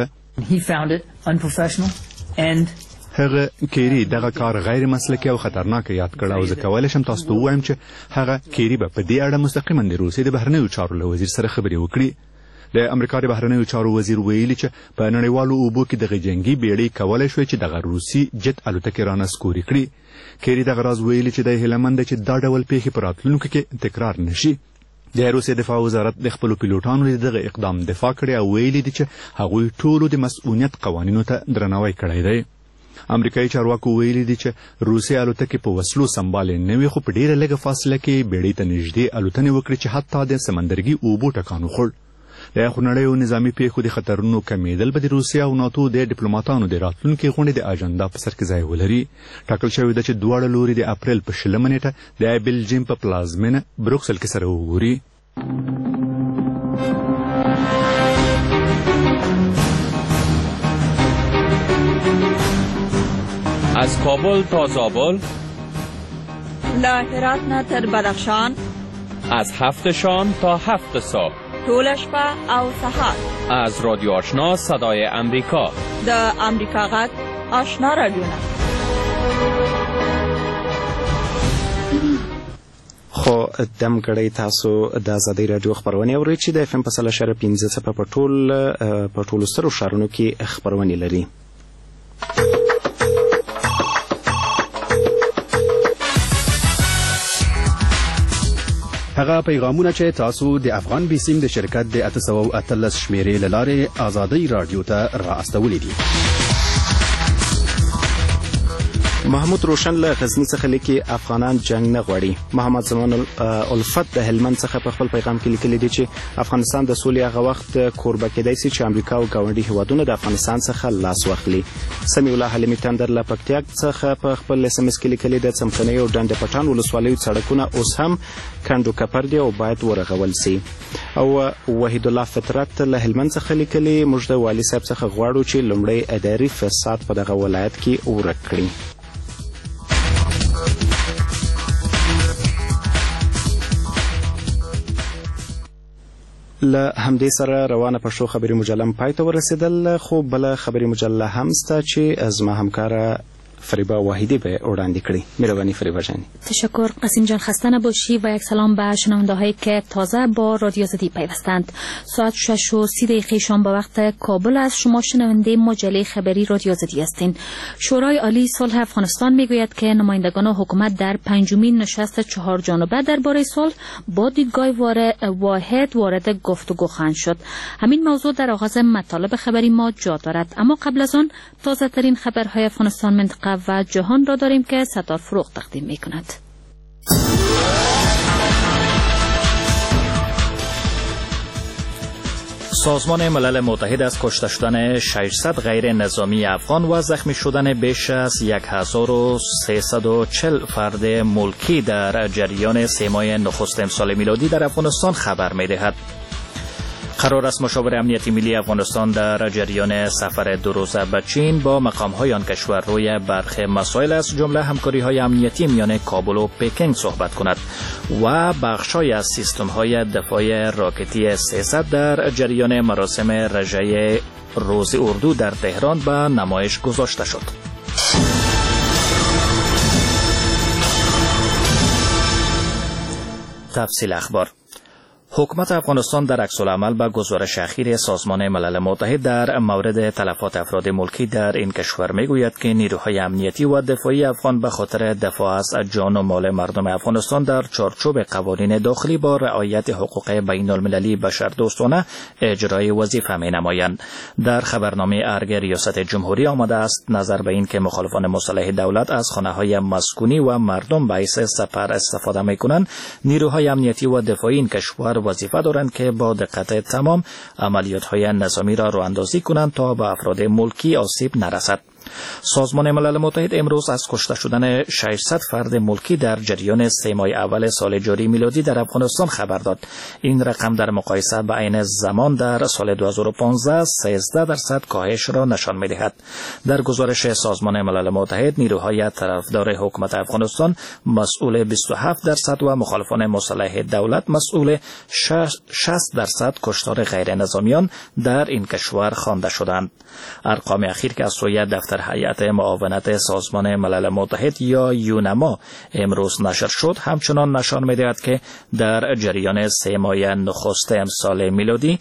هغه کیری دغه کار غیر مسلکي او خطرناک یاد کړ او زه کولی شم تاسو ته ووایم چې هغه کیری به په دې اړه مستقیما د روسیې د بهرنیو چارو له وزیر سره خبرې وکړي. د امریکا د بهرنیو چارو وزیر ویلي چې په نړیوالو اوبو کې دغه جنگي بیړۍ کولی شوی چې دغه روسي جت الوتکې رانسکوري کړي. کیری دغه راز ویلي چې د هیله چې دا ډول پیښې په راتلونکو کې تکرار نشي. د روسیې دفاع وزارت د خپلو پیلوټانو د دغه اقدام دفاع کړې او ویلي دي چې هغوی ټولو د مسؤلیت قوانینو ته درناوی کړی دی. امریکایي چارواکو ویلي دي چې روسي الوتکې په وسلو سمبالې نه وي خو په ډېره لږه فاصله کې بیړۍ ته نږدې الوتنې وکړي چې حتی د سمندرګي اوبو ټکان وخوړ. د خونړیو نظامي پیښو د خطرونو کمیدل به د روسیې او ناتو د ډیپلوماټانو د راتلونکي غونډې د اجنډا په سر کې ځای ولري. ټاکل شوې ده چې دواړه لوري د اپریل په 20 نیټه د بلجیم په پلازمینه بروکسل کې سره وګوري. از کابل تا زابل، له هرات نه تر بدخشان، از 7 شام تا 7 صبح، ټوله شپه او سهار، از رادیو آشنا صدای امریکا، د امریکا غږ آشنا رادیوونه. خو دم کړی تاسو د ازادي راډیو خبرونه اورئ چې د FM په 1.15 څخه په ټولو سترو ښارونو کې خبرونه لري. هغه پیغامونه چې تاسو د افغان بیسیم د شرکت د 813 شمیرې له لارې آزادۍ رادیو ته را استولې دي. محمود روشن له غزنی څخه لیکي افغانان جنگ نه غواړي. محمد زمان الفت د هلمند څخه په خپل پیغام کې لیکلي دي چې افغانستان د سولې هغه وخت کوربه کېدای شي چې امریکا او ګاونډي هیوادونه د افغانستان څخه لاس واخلي. سمیع الله حلیمي تندر له پکتیک څخه په خپل اس ام اس کې لیکلي د څمکنۍ او ډنډ پټان ولسوالیو سړکونه اوس هم کندو کپر دي او باید ورغول شي. او وحید الله فطرت له هلمند څخه لیکلي موږ د والي صاحب څخه غواړو چې لومړی اداري فساد په دغه ولایت کې ورک کړي. له همدې سره روانه پښتو خبري مجله پای ته ورسېدل، خو بل خبري مجله هم سته چې زما همکاره فریبا واحدی به وړاندې کړي. مهربانی فریبا جان. تشکر قاسم جان، خسته نباشی و یک سلام به شنونده‌هایی که تازه با رادیو آزادی پیوستند. ساعت 6:30 شام به وقت کابل از شما شنونده مجله خبری رادیو آزادی هستین. شورای عالی صلح افغانستان میگوید که نمایندگان حکومت در پنجمین نشست 4 جانبه درباره صلح با دیدگاه واحد وارد گفتگو خواهند شد. همین موضوع در آغاز مطالب خبری ما جا دارد، اما قبل از آن تازه ترین خبرهای افغانستان، منطقه و جهان را داریم که ستار فروغ تقدیم می کند. سازمان ملل متحد از کشته شدن 600 غیر نظامی افغان و زخمی شدن بیش از 1340 فرد ملکی در جریان 3 ماه نخست امسال میلادی در افغانستان خبر می دهد. قرار است مشاور امنیتی ملی افغانستان در جریان سفر 2 روزه به چین با مقام‌های آن کشور روی برخی مسائل از جمله همکاری‌های امنیتی میان کابل و پکینگ صحبت کند و بخش‌های از سیستم‌های دفاع راکتی 300 در جریان مراسم رژه روز اردو در تهران به نمایش گذاشته شد. تفصیل اخبار. حکومت افغانستان در عکس‌العمل به گزارش اخیر سازمان ملل متحد در مورد تلفات افراد ملکی در این کشور میگوید که نیروهای امنیتی و دفاعی افغان به خاطر دفاع از جان و مال مردم افغانستان در چارچوب قوانین داخلی با رعایت حقوق بین‌المللی بشردوستانه اجرای وظیفه می‌نمایند. در خبرنامه ارگ ریاست جمهوری آمده است نظر به این که مخالفان مسلح دولت از خانه‌های مسکونی و مردم باعث سپر استفاده می‌کنند، نیروهای امنیتی و دفاعی این کشور وظیفه دارند که با دقت تمام عملیات‌های نظامی را راه‌اندازی کنند تا به افراد ملکی آسیب نرسد. سازمان ملل متحد امروز از کشته شدن 600 فرد ملکی در جریان 3 ماه اول سال جاری میلادی در افغانستان خبر داد. این رقم در مقایسه با عین زمان در سال 2015 13% کاهش را نشان می‌دهد. در گزارش سازمان ملل متحد، نیروهای طرفدار حکومت افغانستان مسئول 27% و مخالفان مسلح دولت مسئول 60% کشتار غیر نظامیان در این کشور خوانده شدند. ارقام اخیر که از سوی دفتر هیئت معاونت سازمان ملل متحد یا یونما امروز نشر شد همچنان نشان می‌دهد که در جریان 3 ماه نخست امسال میلادی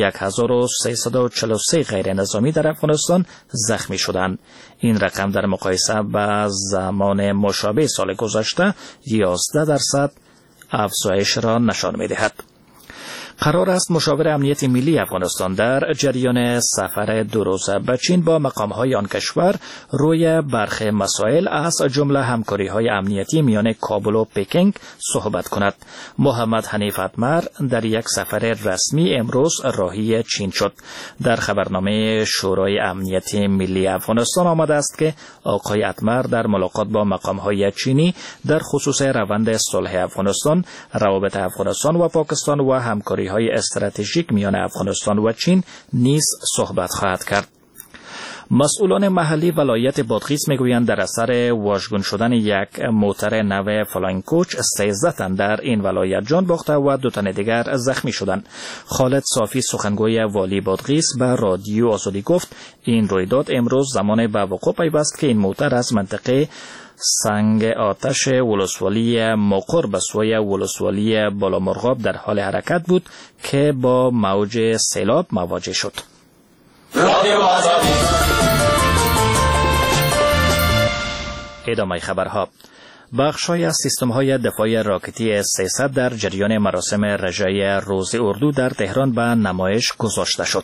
1343 غیر نظامی در افغانستان زخمی شدند. این رقم در مقایسه با زمان مشابه سال گذشته 11% افزایش را نشان می‌دهد. قرار است مشاور امنیت ملی افغانستان در جریان سفر 2 روزه به چین با مقام‌های آن کشور روی برخی مسائل از جمله همکاری‌های امنیتی میان کابل و پکینگ صحبت کند. محمد حنیف اتمر در یک سفر رسمی امروز راهی چین شد. در خبرنامه شورای امنیتی ملی افغانستان آمده است که آقای اتمر در ملاقات با مقام‌های چینی در خصوص روند صلح افغانستان، روابط افغانستان و پاکستان و همکاری های استراتژیک میان افغانستان و چین نیز صحبت خواهد کرد. مسئولان محلی ولایت بادغیس میگویند در اثر واژگون شدن یک موتر نو فلاین کوچ 13 تن در این ولایت جان باخته و 2 تن دیگر زخمی شدند. خالد صافی سخنگوی والی بادغیس به رادیو آزادی گفت این رویداد امروز زمان به وقوع پیوست که این موتر از منطقه سنگ آتش ولسوالی مقر به سوی ولسوالی بالامرغاب در حال حرکت بود که با موج سیلاب مواجه شد. ادامه خبرها. بخش‌های از سیستم‌های دفاعی راکتی S-300 در جریان مراسم رژه روز اردو در تهران به نمایش گذاشته شد.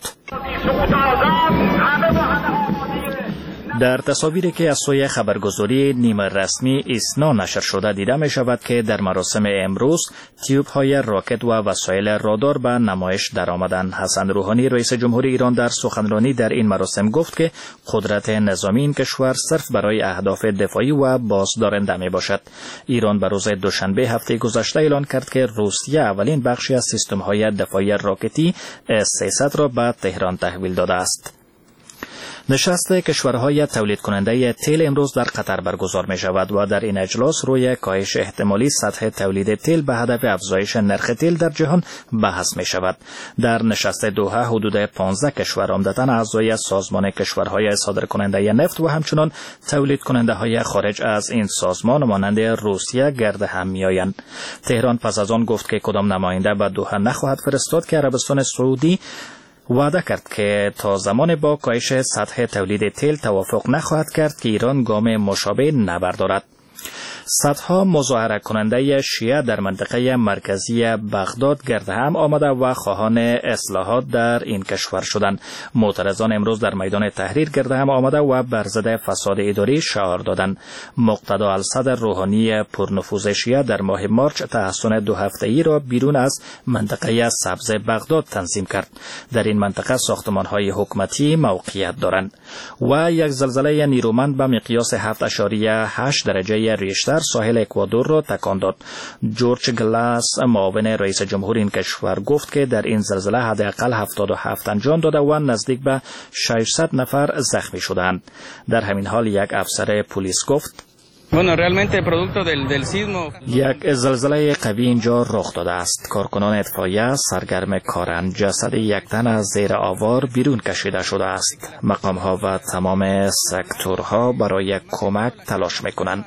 در تصاویری که از سوی خبرگزاری نیمه رسمی ایسنا نشر شده دیده می شود که در مراسم امروز تیوب های راکت و وسایل رادار به نمایش در آمدند. حسن روحانی رئیس جمهور ایران در سخنرانی در این مراسم گفت که قدرت نظامی این کشور صرف برای اهداف دفاعی و بازدارنده می باشد. ایران به روز دوشنبه هفته گذشته اعلان کرد که روسیه اولین بخشی از سیستم های دفاعی راکتی S-300 را به تهران تحویل داده است. نشست کشورهای تولید کننده تیل امروز در قطر برگزار می شود و در این اجلاس روی کاهش احتمالی سطح تولید تیل به هدف افزایش نرخ تیل در جهان بحث می شود. در نشست دوحه حدود 15 کشور عمدتاً اعضای سازمان کشورهای صادرکننده نفت و همچنان تولید کننده های خارج از این سازمان مانند روسیه گرد هم می آیند. تهران پس از آن گفت که کدام نماینده به دوحه نخواهد فرستاد که عربستان سعودی وعده کرد که تا زمان با کاهش سطح تولید تیل توافق نخواهد کرد که ایران گام مشابه نبردارد. صدها مظاهره کننده شیعه در منطقه مرکزی بغداد گرد هم آمده و خواهان اصلاحات در این کشور شدند. معترضان امروز در میدان تحریر گرد هم آمده و بر ضد فساد اداری شعار دادند. مقتدا الصدر روحانی پرنفوذ شیعه در ماه مارچ تحصن 2 هفته‌ای را بیرون از منطقه سبز بغداد تنظیم کرد. در این منطقه ساختمان‌های حکومتی موقعیت دارند و یک زلزله نیرومند به مقیاس 7.8 درجه ریشتر ساحل اکوادور را تکان داد. جورج گلاس معاون رئیس جمهور این کشور گفت که در این زلزله حداقل 77 تن جان داده و نزدیک به 600 نفر زخمی شدند. در همین حال یک افسر پلیس گفت یک زلزله قوی اینجا رخ داده است. کارکنان اطفائیه سرگرم کارند. جسد یک تن از زیر آوار بیرون کشیده شده است. مقام‌ها و تمام سکتورها برای کمک تلاش می‌کنند.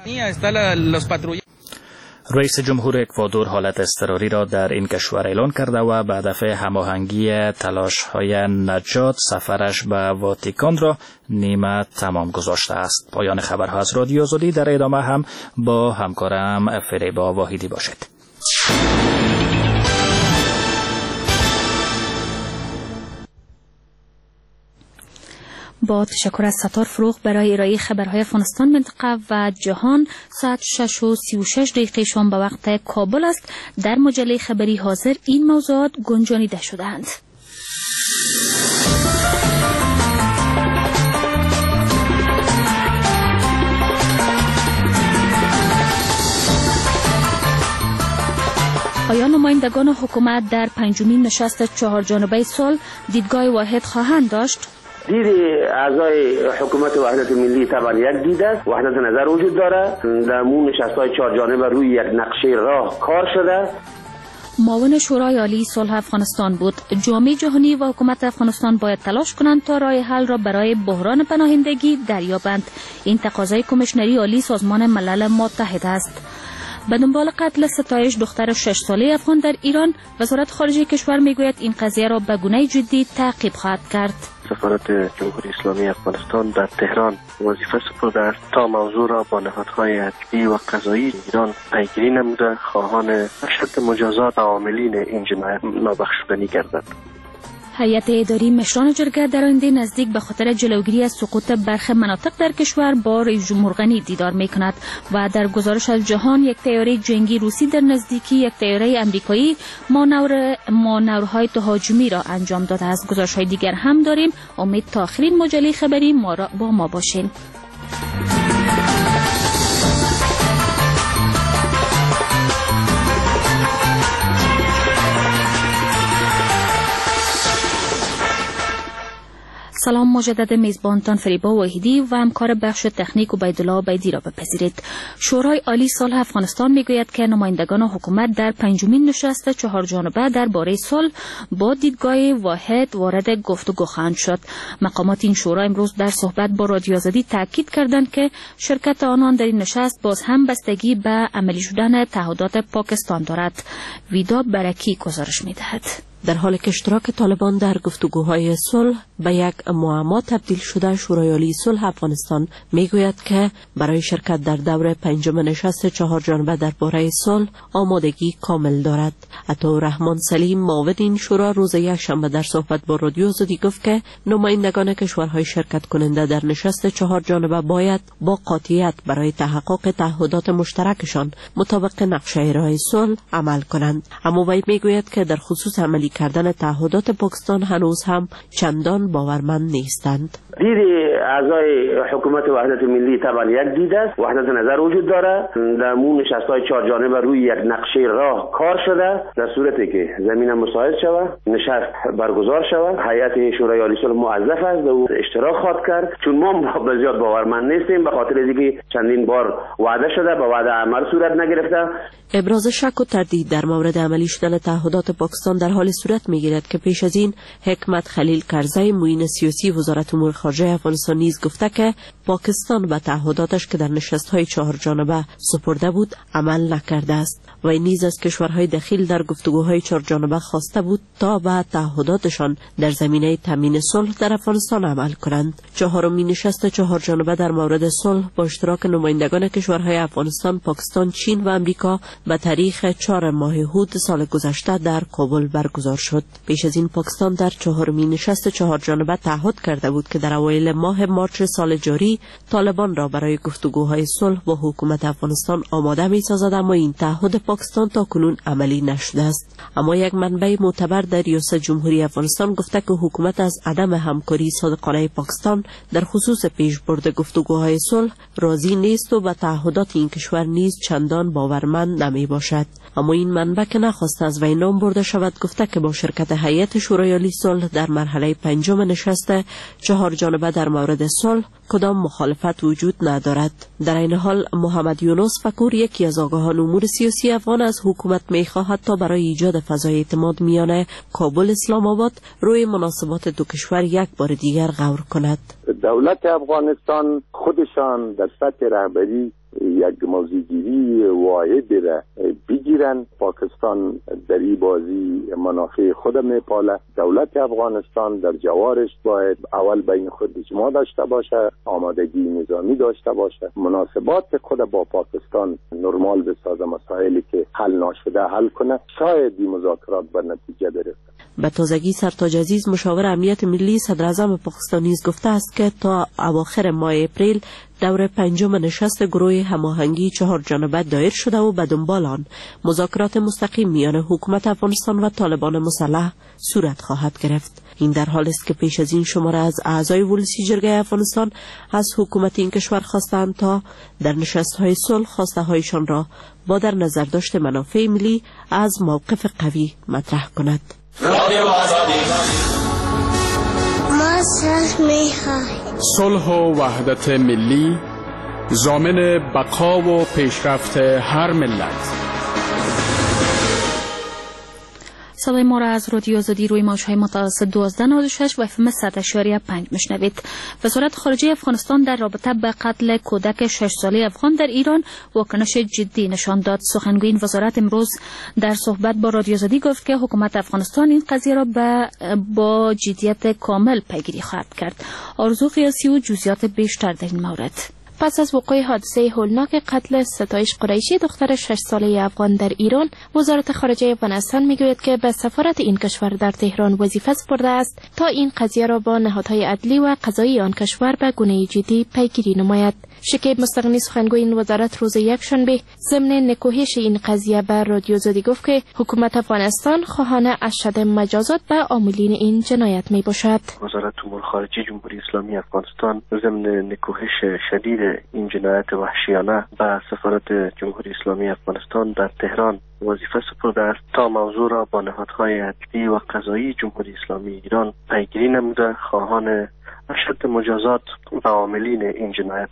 رئیس جمهور اکوادور حالت اضطراری را در این کشور اعلان کرده و به هدف هماهنگی تلاش‌های نجات سفرش به واتیکان را نیمه تمام گذاشته است. پایان خبرها از رادیو آزادی. در ادامه هم با همکارم فریبا واحدی باشید. با تشکر از ستار فروغ برای ارائه خبرهای افغانستان، منطقه و جهان. ساعت 6:36 شام به وقت کابل است. در مجله خبری حاضر این موضوعات گنجانیده شده‌اند. آیا نمایندگان حکومت در 5مین نشست 4 جانبه سال دیدگاه واحد خواهند داشت؟ دید اعضای حکومت وحدت ملی طبعا یک دید است. وحدت نظر وجود داره. در مون نشست‌های 4 جانبه روی یک نقشه راه کار شده. معاون شورای عالی صلح افغانستان بود. جامعه جهانی و حکومت افغانستان باید تلاش کنند تا راه حل را برای بحران پناهندگی دریابند. این تقاضای کمیشنری عالی سازمان ملل متحد است. به دنبال قتل ستایش دختر 6 ساله افغان در ایران، وزارت خارجه کشور میگوید این قضیه را به گونه جدی تعقیب خواهد کرد. سفارت جمهوری اسلامی افغانستان در تهران وظیفه سپرده است تا موضوع را با نهادهای عدلی و قضایی ایران پیگیری نموده خواهان اشد مجازات عاملین این جنایت نابخشودنی گردد. هیئت اداری مشران جرگه در آینده نزدیک به خاطر جلوگیری از سقوط برخی مناطق در کشور با رئیس جمهور غنی دیدار می‌کند و در گزارش از جهان یک طیاره جنگی روسی در نزدیکی یک طیاره امریکایی مانورهای تهاجمی را انجام داده است. گزارش‌های دیگر هم داریم. امید تا آخرین مجله خبری با ما باشین. سلام، مجدد میزبانتان فریبا واحدی و همکار بخش تکنیک عبیدالله عبیدی را بپذیرید. شورای عالی صلح افغانستان میگوید که نمایندگان حکومت در 5مین نشست 4 جانبه درباره صلح با دیدگاه واحد وارد گفتگو خواهند شد. مقامات این شورا امروز در صحبت با رادیو آزادی تاکید کردند که شرکت آنان در این نشست باز هم بستگی به عملی شدن تعهدات پاکستان دارد. ویدا برکی گزارش میدهد. در حالی که اشتراک طالبان در گفتگوهای صلح به یک معما تبدیل شده، شورای عالی صلح افغانستان میگوید که برای شرکت در دور پنجم نشست 4 جانبه درباره صلح آمادگی کامل دارد. عطاالرحمن سلیم معاون این شورا روز یکشنبه در صحبت با رادیو آزادی گفت که نمایندگان کشورهای شرکت کننده در نشست 4 جانبه باید با قاطعیت برای تحقق تعهدات مشترکشان مطابق نقشه راه صلح عمل کنند. اما وی میگوید که در خصوص عملی کردن تعهدات پاکستان هنوز هم چندان باورمند نیستند. دید اعضای حکومت وحدت ملی طبعا یک دید است، وحدت نظر وجود داره. در مون نشست‌های 4 جانبه روی یک نقشه راه کار شده. در صورتی که زمین مساعد شود، نشست برگزار شود، هیئت شورای عالی صلح موظف است و اشتراک خواهد کرد. چون ما بسیار باورمند نیستیم به خاطر اینکه چندین بار وعده شده به وعده عمل صورت نگرفته. ابراز شک و تردید در مورد عملی شدن تعهدات پاکستان در حال صورت میگیرد که پیش از این حکمت خلیل کرزی معین سیاسی وزارت امور خارجه افغانستان نیز گفته که پاکستان به تعهداتش که در نشست‌های 4 جانبه سپرده بود عمل نکرده است و نیز از کشورهای دخیل در گفتگوهای 4 جانبه خواسته بود تا به تعهداتشان در زمینه تامین صلح در افغانستان عمل کنند. 4مین نشست 4 جانبه در مورد صلح با اشتراک نمایندگان کشورهای افغانستان، پاکستان، چین و امریکا به تاریخ 4 ماه هود سال گذشته در کابل برگزار شد. پیش از این پاکستان در 4مین نشست 4 جانبه تعهد کرده بود که در اوایل ماه مارچ سال جاری طالبان را برای گفتگوهای صلح با حکومت افغانستان آماده می‌سازد، اما این تعهد پاکستان تاکنون عملی نشده است. اما یک منبع معتبر در ریاست جمهوری افغانستان گفته که حکومت از عدم همکاری صادقانه پاکستان در خصوص پیشبرد گفتگوهای صلح راضی نیست و به تعهدات این کشور نیز چندان باورمند نمی باشد. اما این منبع که نخواست از وی نام برده شود گفته که با شرکت هیئت شورای عالی صلح در مرحله 5 نشست 4 جانبه در مورد صلح کدام مخالفت وجود ندارد. در این حال محمد یونس فکور، یکی از آگاهان امور سیاسی افغان، از حکومت می‌خواهد تا برای ایجاد فضای اعتماد میان کابل اسلام آباد روی مناسبات دو کشور یک بار دیگر غور کند. دولت افغانستان خودشان در سطح رهبری یک موضوعگیری واحد را بگیرن. پاکستان در این بازی منافع خود میپاله. دولت افغانستان در جوارش باید اول بین خود اجماع داشته باشه، آمادگی نظامی داشته باشه، مناسبات خود با پاکستان نرمال بسازه، مسائلی که حل نشده حل کنه، شاید این مذاکرات به نتیجه برسه. به تازگی سرتاج عزیز مشاور امنیت ملی صدر اعظم پاکستان نیز گفته است که تا اواخر ماه اپریل دور 5 نشست گروه هماهنگی 4 جانبه دایر شده و به دنبال آن مذاکرات مستقیم میان حکومت افغانستان و طالبان مسلح صورت خواهد گرفت. این در حالی است که پیش از این شماره از اعضای ولسی جرگه افغانستان از حکومت این کشور خواستند تا در نشست‌های صلح خواسته‌هایشان را با در نظر داشت منافع ملی از موقف قوی مطرح کند. صلح و وحدت ملی ضامن بقا و پیشرفت هر ملت. صدای ما را از رادیو آزادی روی موج‌های متوسط 1296 و FM 100.5 میشنوید. وزارت خارجه افغانستان در رابطه با قتل کودک 6 ساله افغان در ایران واکنش جدی نشان داد. سخنگوی این وزارت امروز در صحبت با رادیو آزادی گفت که حکومت افغانستان این قضیه را با جدیت کامل پیگیری خواهد کرد. آرزو قیاسی و جزئیات بیشتر در این مورد. پس از وقوع حادثه هولناک قتل ستایش قریشی دختر 6 ساله افغان در ایران، وزارت خارجه افغانستان میگوید که به سفارت این کشور در تهران وظیفه سپرده است تا این قضیه را با نهادهای عدلی و قضایی آن کشور به گونه جدی پیگیری نماید. شکیب مستغنی سخنگوی این وزارت روز یکشنبه ضمن نکوهش این قضیه به رادیو آزادی گفت که حکومت افغانستان خواهان اشد مجازات به عاملین این جنایت می باشد. وزارت امور خارجه جمهوری اسلامی افغانستان ضمن نکوهش شدید این جنایت وحشیانه به سفارت جمهوری اسلامی افغانستان در تهران وظیفه سپرده است تا موضوع را با نهادهای عدلی و قضایی جمهوری اسلامی ایران پیگیری نموده خواهان اشد مجازات و عاملین این جنایت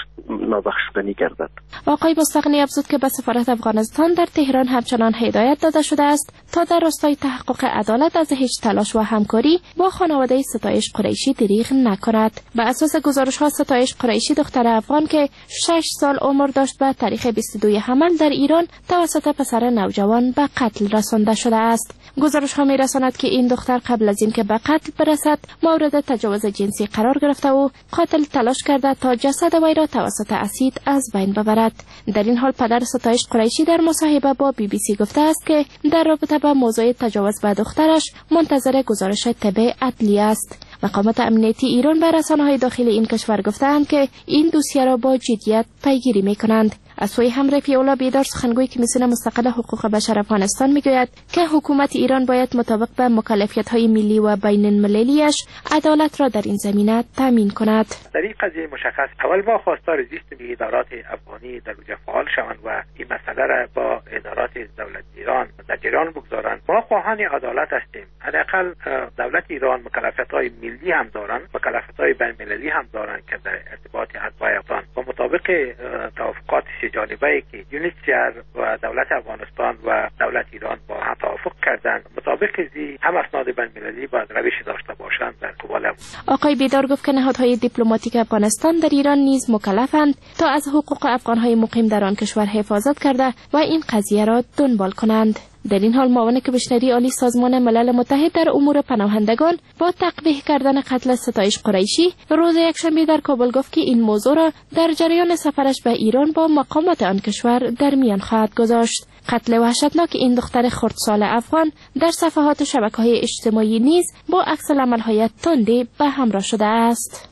نابخشودنی گردد. آقای مستغنی افزود که به سفارت افغانستان در تهران همچنان هدایت داده شده است تا در راستای تحقق عدالت از هیچ تلاش و همکاری با خانواده ستایش قریشی دریغ نکند. بر اساس گزارش‌ها ستایش قریشی دختر افغان که 6 سال عمر داشت به تاریخ 22 حمل در ایران توسط پسر نوجوان به قتل رسانده شده است. گزارش‌ها می‌رساند که این دختر قبل از اینکه به قتل برسد مورد تجاوز جنسی قرار گرفته و قاتل تلاش کرده تا جسد وی را توسط اسید از بین ببرد. در این حال پدر ستایش قریشی در مصاحبه با BBC گفته است که در رابطه با موضوع تجاوز به دخترش منتظر گزارش طب عدلی است. مقامات امنیتی ایران به رسانه‌های داخلی این کشور گفتند که این دوسیه را با جدیت پیگیری می‌کنند. از سوی هم رفیع بیدار سخنگوی کمیسیون مستقل حقوق بشر افغانستان میگوید که حکومت ایران باید مطابق به مکلفیت‌های ملی و بین المللیش عدالت را در این زمینه تامین کند. در این قضیه مشخص اول با خواستار زیست ادارات افغانی در اوج فعال شوند و این مسئله را با ادارات دولت ایران در جریان بگذارند. ما خواهان عدالت هستیم. حداقل دولت ایران مکلفیت‌های ملی هم دارند، مکلفیت‌های بین المللی هم دارند که در ارتباط اتباع افغان با مطابق توافقات جانبه‌ای که یونیسیار و دولت افغانستان و دولت ایران با هم توافق کردند، مطابق زی هم اسناد بین‌المللی باید روش داشته باشند در قبال. آقای بیدار گفت که نهادهای دیپلماتیک افغانستان در ایران نیز مکلفند تا از حقوق افغان‌های مقیم در آن کشور حفاظت کرده و این قضیه را دنبال کنند. در این حال معاون کمیشنری عالی سازمان ملل متحد در امور پناهندگان با تقبیح کردن قتل ستایش قریشی روز یکشنبه در کابل گفت که این موضوع را در جریان سفرش به ایران با مقامات آن کشور در میان خواهد گذاشت. قتل وحشتناک این دختر خردسال افغان در صفحات شبکه‌های اجتماعی نیز با عکس‌العمل‌های تندی به همراه شده است.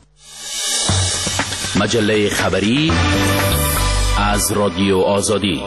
مجله خبری از رادیو آزادی.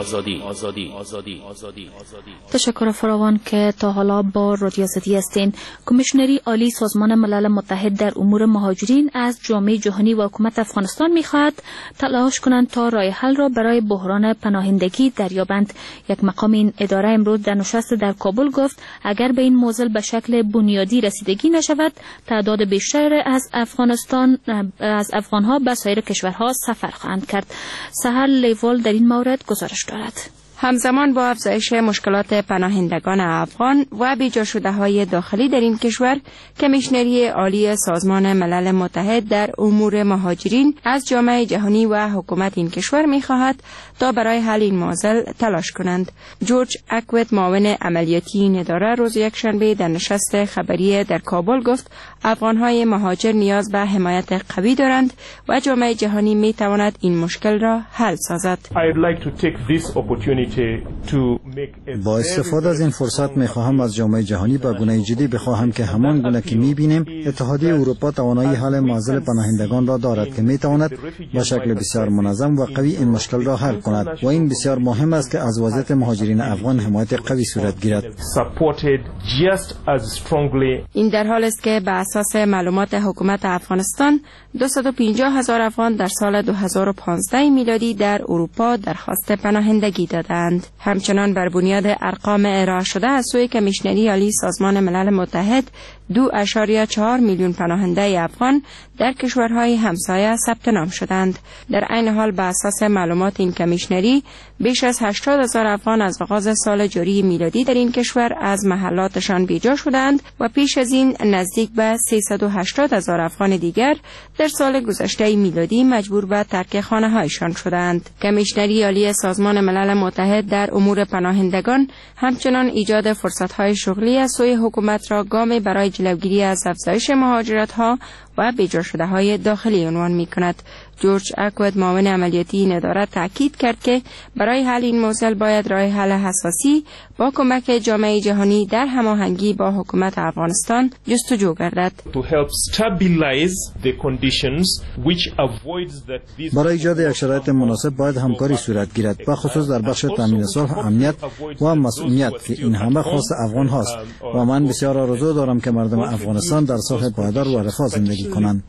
تشکر فراوان که تا حالا با رادیو آزادی هستین. کمیشنری عالی سازمان ملل متحد در امور مهاجرین از جامعه جهانی و حکومت افغانستان می‌خواهد تلاش کنند تا راه حل را برای بحران پناهندگی دریابند. یک مقام این اداره امروز در نشست در کابل گفت اگر به این موضوع به شکل بنیادی رسیدگی نشود تعداد بیشتر از افغانها به سایر کشورها سفر خواهند کرد. سهر لیوال در این مورد گزارش دارد. همزمان با افزایش مشکلات پناهندگان افغان و بیجا شده های داخلی در این کشور، کمیشنری عالی سازمان ملل متحد در امور مهاجرین از جامعه جهانی و حکومت این کشور می خواهد تا برای حل این معضل تلاش کنند. جورج اکوت معاون عملیاتی این اداره روز یکشنبه در نشست خبری در کابل گفت افغانهای مهاجر نیاز به حمایت قوی دارند و جامعه جهانی می تواند این مشکل را حل سازد. با استفاده از این فرصت می‌خواهم از جامعه جهانی به گونه جدی بخواهم که همان گونه که می‌بینیم اتحادیه اروپا توانایی حل معضل پناهندگان را دارد که می‌تواند با شکل بسیار منظم و قوی این مشکل را حل کند و این بسیار مهم است که از وضعیت مهاجرین افغان حمایت قوی صورت گیرد. این در حال است که به اساس معلومات حکومت افغانستان 250,000 افغان در سال 2015 میلادی در اروپا درخواست پناهندگی دادند. همچنان بر بنیاد ارقام ارائه شده از سوی کمیشنری عالی سازمان ملل متحد 2.4 میلیون پناهنده افغان در کشورهای همسایه ثبت نام شدند. در عین حال به اساس معلومات این کمیشنری بیش از 80,000 افغان از آغاز سال جاری میلادی در این کشور از محلاتشان بیجا شدند و پیش از این نزدیک به 380,000 افغان دیگر در سال گذشته میلادی مجبور به ترک خانه‌هایشان شدند. کمیشنری عالی سازمان ملل متحد در امور پناهندگان همچنان ایجاد فرصت‌های شغلی از سوی حکومت را گامی برای جلوگیری از افزایش مهاجرت‌ها و بیجا شده‌های داخلی عنوان می‌کند. جورج اکوت معاون عملیاتی این اداره تاکید کرد که برای حل این موضوع باید راه حل حساسی با کمک جامعه جهانی در هماهنگی با حکومت افغانستان جستجو گردد. برای ایجاد یک شرایط مناسب باید همکاری صورت گیرد، به خصوص در بخش تامین صلح، امنیت و مسئولیت که این همه خاص افغان هاست و من بسیار آرزو دارم که مردم افغانستان در صلح پایدار و رفاه زندگی کنند.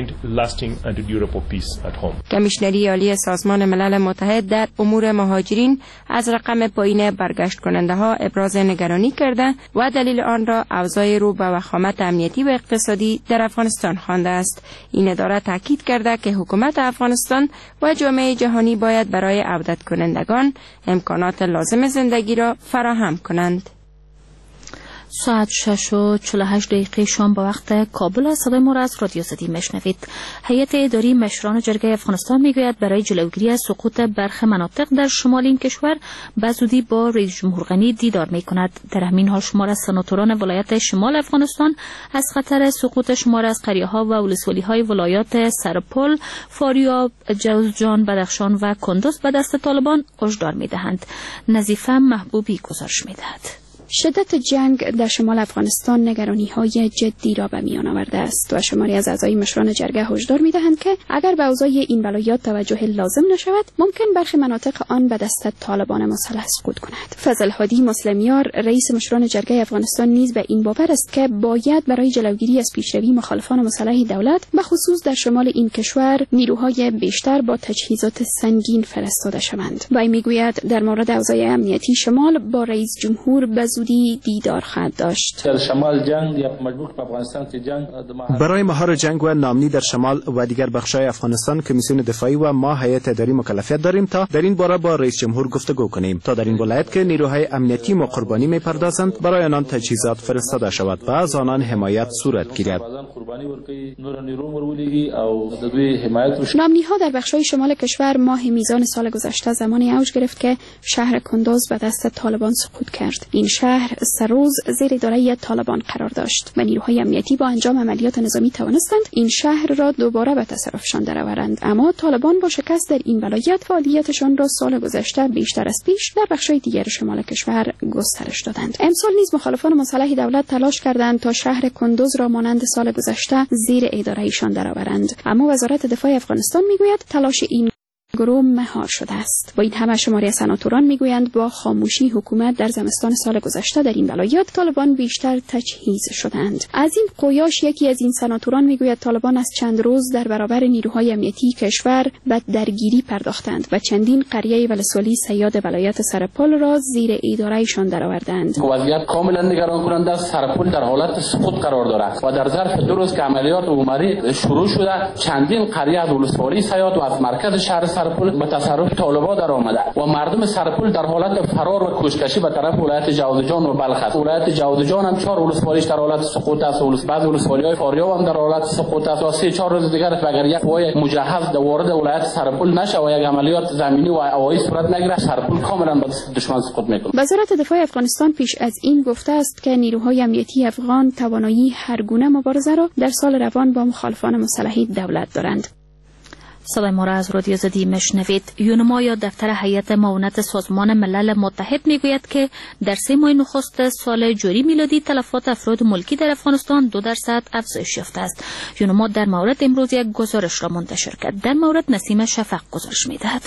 کمیشنری عالی سازمان ملل متحد در امور مهاجرین از رقم پایین برگشت کننده ها ابراز نگرانی کرده و دلیل آن را اوضاع رو به وخامت امنیتی و اقتصادی در افغانستان خوانده است. این اداره تاکید کرده که حکومت افغانستان و جامعه جهانی باید برای عودت کنندگان امکانات لازم زندگی را فراهم کنند. ساعت 6:48 شام به وقت کابل است. صدای ما را از رادیو آزادی میشنوید. هیئت اداری مشران جرگه افغانستان میگوید برای جلوگیری از سقوط برخی مناطق در شمال این کشور به زودی با رئیس جمهور غنی دیدار میکند. در همین حال شمار از سناتوران ولایت شمال افغانستان از خطر سقوط شمار از قریه‌ها و ولسوالی‌های ولایات سرپل، فاریاب، جوزجان، بدخشان و کندوز به دست طالبان هشدار میدهند. نظیفه محبوبی گزارش میدهد. شدت جنگ در شمال افغانستان نگرانی‌های جدی را به میان آورده است و شماری از اعضای مشران جرگه هشدار می‌دهند که اگر به اوضاع این ولایات توجه لازم نشود ممکن برخی مناطق آن به دست طالبان مسلح سقوط کند. فضل هادی مسلمیار رئیس مشران جرگه افغانستان نیز به این باور است که باید برای جلوگیری از پیشروی مخالفان مسلح دولت به خصوص در شمال این کشور نیروهای بیشتر با تجهیزات سنگین فرستاده شوند. وی می‌گوید در مورد اوضاع امنیتی شمال با رئیس جمهور زودی دیدار خواهد داشت. برای مهار جنگ و نامنی در شمال و دیگر بخش‌های افغانستان کمیسیون دفاعی و ما هیئت اداری مکلفیت داریم تا در این باره با رئیس جمهور گفتگو کنیم تا در این ولایت که نیروهای امنیتی ما قربانی می‌پردازند برای آنان تجهیزات فرستاده شود و از آنان حمایت صورت گیرد. نامنی‌ها در بخش‌های شمال کشور ماه میزان سال گذشته زمانی اوج گرفت که شهر کندوز به دست طالبان سقوط کرد. این شهر سه روز زیر اداره طالبان قرار داشت و نیروهای امنیتی با انجام عملیات نظامی توانستند این شهر را دوباره به تصرفشان درآورند، اما طالبان با شکست در این ولایت فعالیتشان را سال گذشته بیشتر از پیش در بخش‌های دیگر شمال کشور گسترش دادند. امسال نیز مخالفان مسلح دولت تلاش کردند تا شهر کندوز را مانند سال گذشته زیر اداره‌شان درآورند، اما وزارت دفاع افغانستان میگوید تلاش این گروه مهار شده است. با این همه شماری از سناتوران میگویند با خاموشی حکومت در زمستان سال گذشته در این ولایات طالبان بیشتر تجهیز شدند. از این قویاش یکی از این سناتوران میگوید طالبان از چند روز در برابر نیروهای امنیتی کشور به درگیری پرداختند و چندین قریه ولسوالی صیاد ولایت سرپل را زیر ادارهشان درآوردند. وضعیت کاملا نگران کننده است. سرپل در حالت سقوط قرار دارد و در ظرف 2 روز که عملیات عمری شروع شده چندین قریه از ولسوالی صیاد و از مرکز شهر سرپل به تصرف طالبان در آمده و مردم سرپل در حالت فرار و کوشکشی به طرف ولایت جوزجان و بلخ است. ولایت جوزجان هم 4 ولسوالیش در حالت سقوط است. بعض ولسوالی‌های فاریاب هم در حالت سقوط است. 3-4 روز دیگر اگر یک قوای مجهز وارد ولایت سرپل نشه و یک عملیات زمینی و هوایی صورت نگیره سرپل کاملا به دشمن سقوط میکنه. وزارت دفاع افغانستان پیش از این گفته است که نیروهای امنیتی افغان توانایی هر گونه مبارزه را در سال روان با مخالفان مسلح دولت دارند. صدای ما را از رادیو آزادی میشنوید. یونما یا دفتر هیئت معاونت سازمان ملل متحد میگوید که در 3 ماه نخست سال جاری میلادی تلفات افراد ملکی در افغانستان 2% افزایش یافته است. یونما در مورد امروز یک گزارش را منتشر کرد. در مورد نسیم شفق گزارش میدهد.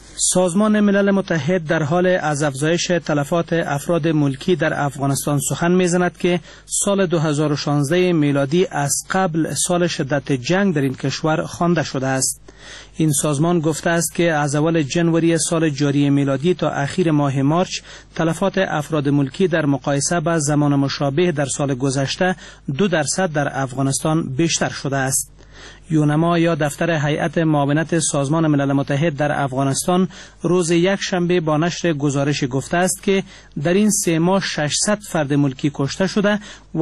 سازمان ملل متحد در حال از افزایش تلفات افراد ملکی در افغانستان سخن میزند که سال 2016 میلادی از قبل سال شدت جنگ در این کشور خوانده شده است. این سازمان گفته است که از اول جنوری سال جاری میلادی تا اخیر ماه مارچ تلفات افراد ملکی در مقایسه با زمان مشابه در سال گذشته 2% در افغانستان بیشتر شده است. یونما یا دفتر هیئت معاونت سازمان ملل متحد در افغانستان روز یکشنبه با نشر گزارش گفته است که در این 3 ماه 600 فرد ملکی کشته شده و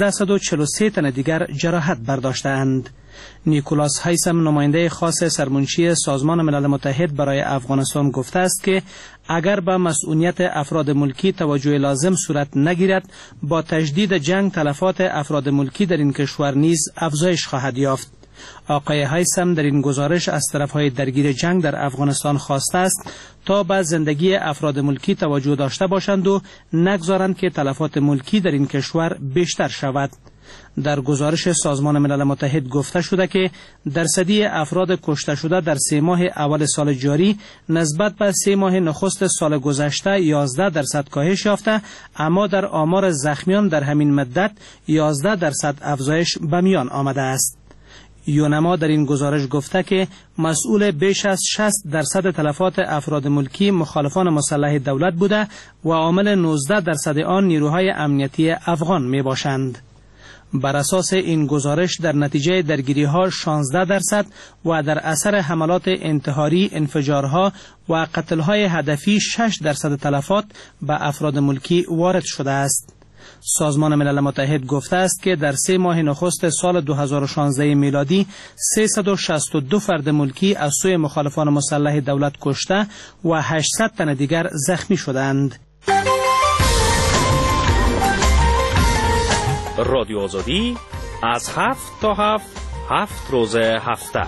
1343 تن دیگر جراحت برداشته‌اند. نیکولاس هیسم نماینده خاص سرمنشی سازمان ملل متحد برای افغانستان گفته است که اگر به مسئولیت افراد ملکی توجه لازم صورت نگیرد با تجدید جنگ تلفات افراد ملکی در این کشور نیز افزایش خواهد یافت. آقای هیسم در این گزارش از طرفهای درگیر جنگ در افغانستان خواسته است تا به زندگی افراد ملکی توجه داشته باشند و نگذارند که تلفات ملکی در این کشور بیشتر شود. در گزارش سازمان ملل متحد گفته شده که درصدی افراد کشته شده در 3 ماه اول سال جاری نسبت به 3 ماه نخست سال گذشته 11% کاهش یافته، اما در آمار زخمیان در همین مدت 11% افزایش به میان آمده است. یونما در این گزارش گفته که مسئول بیش از 60% تلفات افراد ملکی مخالفان مسلح دولت بوده و عامل 19% آن نیروهای امنیتی افغان می باشند. بر اساس این گزارش در نتیجه درگیری‌ها 16% و در اثر حملات انتحاری، انفجارها و قتل‌های هدفی 6% تلفات به افراد ملکی وارد شده است. سازمان ملل متحد گفته است که در 3 ماه نخست سال 2016 میلادی 362 فرد ملکی از سوی مخالفان مسلح دولت کشته و 800 تن دیگر زخمی شدند. رادیو آزادی از 7 تا 7 روز هفته.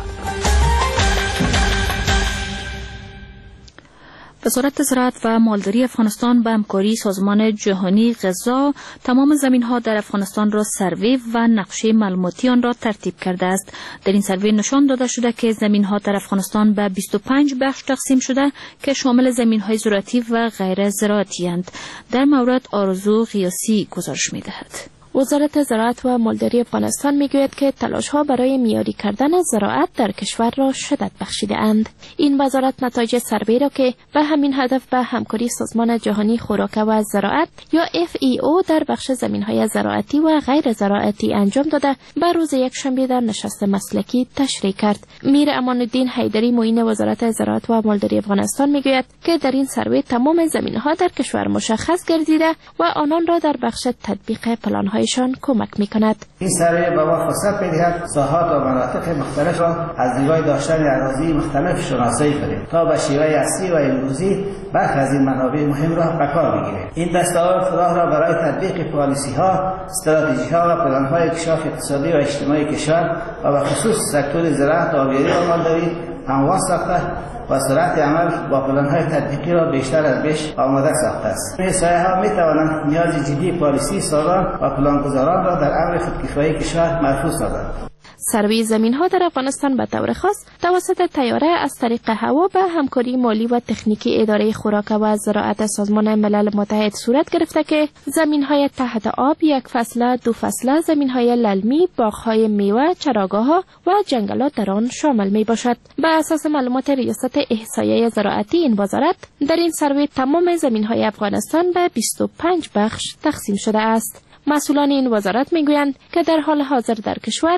وزارت زراعت و مالداری افغانستان به همکاری سازمان جهانی غذا تمام زمین‌ها در افغانستان را سروی و نقشه معلوماتی آن را ترتیب کرده است. در این سروی نشان داده شده که زمین‌ها در افغانستان به 25 بخش تقسیم شده که شامل زمین‌های زراعتی و غیر زراعتی اند. در مورد آرزو قیاسی گزارش می‌دهد. وزارت زراعت و مالداری افغانستان میگوید که تلاش‌ها برای معیاری کردن زراعت در کشور را شدت بخشیده اند. این وزارت نتایج سروی را که به همین هدف به همکاری سازمان جهانی خوراک و زراعت یا FAO در بخش زمین‌های زراعتی و غیر زراعتی انجام داده به روز یکشنبه در نشست مسلکی تشریح کرد. میر امان‌الدین حیدری معین وزارت زراعت و مالداری افغانستان میگوید که در این سروی تمام زمین‌ها در کشور مشخص گردیده و آنان را در بخش تطبیق پلان‌های کمک می‌کند. این سروی به ما فرصت می‌دهد ساحات و مناطق مختلف را از دیدگاه داشتن اراضی مختلف شناسایی کنیم تا به شیوه اصلی و امروزی برخی از این منابع مهم را به کار بگیریم. این دستاورد راه را برای تطبیق پالیسی‌ها، استراتژی‌ها و پلن‌های اکتشاف اقتصادی و اجتماعی کشور و به خصوص سکتور زراعت، آبیاری و مالداری هموار ساخته و سرعت عمل با پلن‌های تطبیقی را بیشتر از پیش آماده ساخته است. این سایه‌ها می‌توانند نیاز جدی پالیسی سازان و پلانگذاران را در امر خودکفایی کشور محفوظ سازند. سروی زمین‌ها در افغانستان به طور خاص توسط طیاره از طریق هوا به همکاری مالی و تکنیکی اداره خوراک و زراعت سازمان ملل متحد صورت گرفته که زمین‌های تحت آب، یک فصله، دو فصله، زمین‌های للمی، باغ‌های میوه، چراگاه‌ها و جنگلات در آن شامل می‌باشد. به اساس معلومات ریاست احصایه زراعتی این وزارت در این سروی تمام زمین‌های افغانستان به 25 بخش تقسیم شده است. مسئولان این وزارت میگویند که در حال حاضر در کشور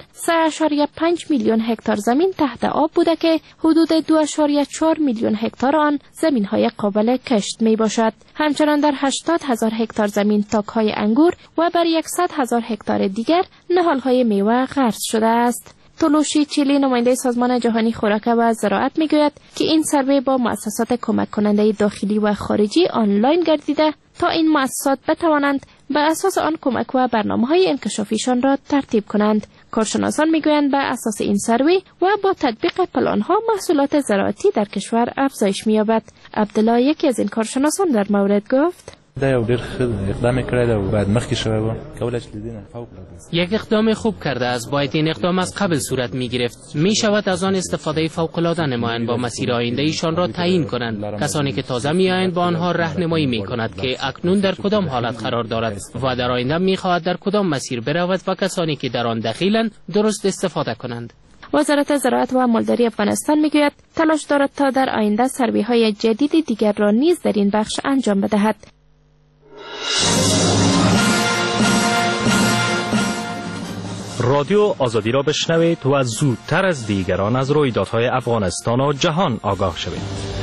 3.5 میلیون هکتار زمین تحت آب بوده که حدود 2.4 میلیون هکتار آن زمین‌های قابل کشت می باشد. همچنان در 80,000 هکتار زمین تاک‌های انگور و بر 100,000 هکتار دیگر نهال‌های میوه غرس شده است. تولوشی چیلی نماینده سازمان جهانی خوراک و زراعت میگوید که این سروی با مؤسسات کمک کننده داخلی و خارجی آنلاین گردیده تا این مؤسسات بتوانند به اساس آن کمک و برنامه‌های انکشافیشان را ترتیب کنند. کارشناسان میگویند به اساس این سروی و با تطبیق پلان‌ها محصولات زراعتی در کشور افزایش می‌یابد. عبدالله یکی از این کارشناسان در مورد گفت: یک اقدام خوب کرده است. باید این اقدام از قبل صورت می گرفت. می شود از آن استفاده فوق العاده نمایند با مسیر آینده ایشان را تعیین کنند. کسانی که تازه می آیند با آنها راهنمایی می کند که اکنون در کدام حالت قرار دارد و در آینده می خواهد در کدام مسیر برود و کسانی که در آن دخیلند درست استفاده کنند. وزارت زراعت و مالداری افغانستان میگوید تلاش دارد تا در آینده سروی‌های جدید دیگر را نیز در این بخش انجام بدهد. رادیو آزادی را بشنوید و زودتر از دیگران از رویدادهای افغانستان و جهان آگاه شوید.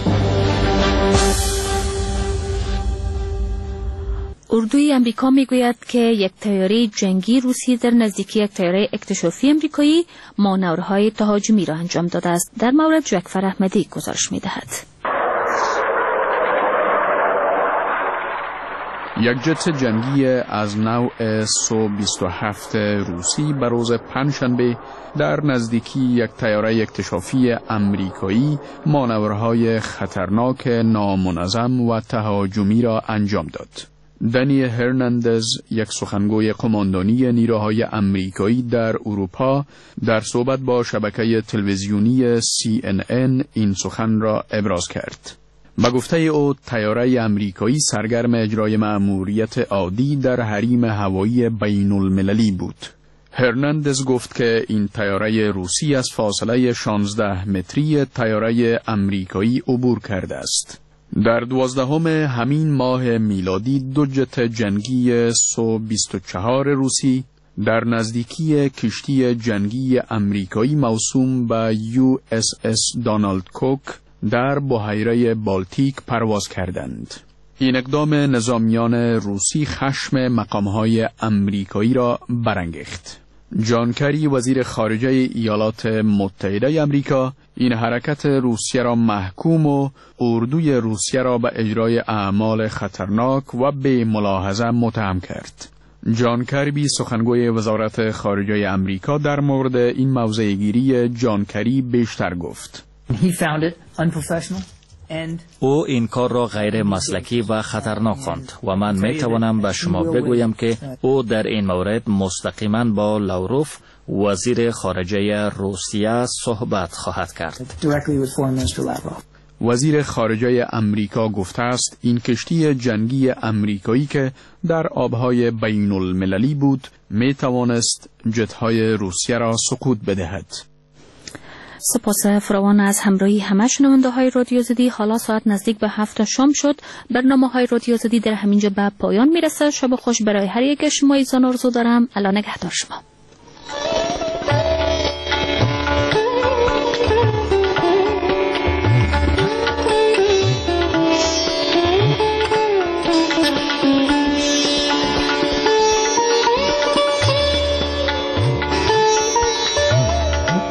اردوی امریکا میگوید که یک طیاره جنگی روسی در نزدیکی یک طیاره اکتشافی امریکایی مانورهای تهاجمی را انجام داده است. در مورد جعفر احمدی گزارش می‌دهد. یک جت جنگی از نوع سو 27 روسی به روز پنجشنبه در نزدیکی یک طیاره اکتشافی امریکایی مانورهای خطرناک، نامنظم و تهاجمی را انجام داد. دنی هرناندز، یک سخنگوی قماندانی نیروهای امریکایی در اروپا، در صحبت با شبکه تلویزیونی CNN این سخن را ابراز کرد. به گفته او طیاره امریکایی سرگرم اجرای مأموریت عادی در حریم هوایی بین المللی بود. هرناندز گفت که این طیاره روسی از فاصله 16 متری طیاره امریکایی عبور کرده است. در 12 همین ماه میلادی 2 جت جنگی سو-24 روسی در نزدیکی کشتی جنگی امریکایی موسوم به USS دانالد کوک در بحیره بالتیک پرواز کردند. این اقدام نظامیان روسی خشم مقامهای امریکایی را برانگیخت. جان کری وزیر خارجه ایالات متحده امریکا این حرکت روسیه را محکوم و اردوی روسیه را به اجرای اعمال خطرناک و بی ملاحظه متهم کرد. جان کربی سخنگوی وزارت خارجه امریکا در مورد این موضع گیری جان کری بیشتر گفت. او این کار را غیر مسلکی و خطرناک خواند و من می توانم به شما بگویم که او در این مورد مستقیما با لاوروف وزیر خارجه روسیه صحبت خواهد کرد. وزیر خارجه امریکا گفته است این کشتی جنگی امریکایی که در آبهای بین المللی بود می توانست جتهای روسیه را سقوط بدهد. سپاس فراوان از همراهی همه شنونده های رادیو زدی. حالا ساعت نزدیک به 7 شام شد. برنامه های رادیو زدی در همینجا به پایان میرسه. شب خوش برای هر یک شما ایزان آرزو دارم. الله نگهدار شما.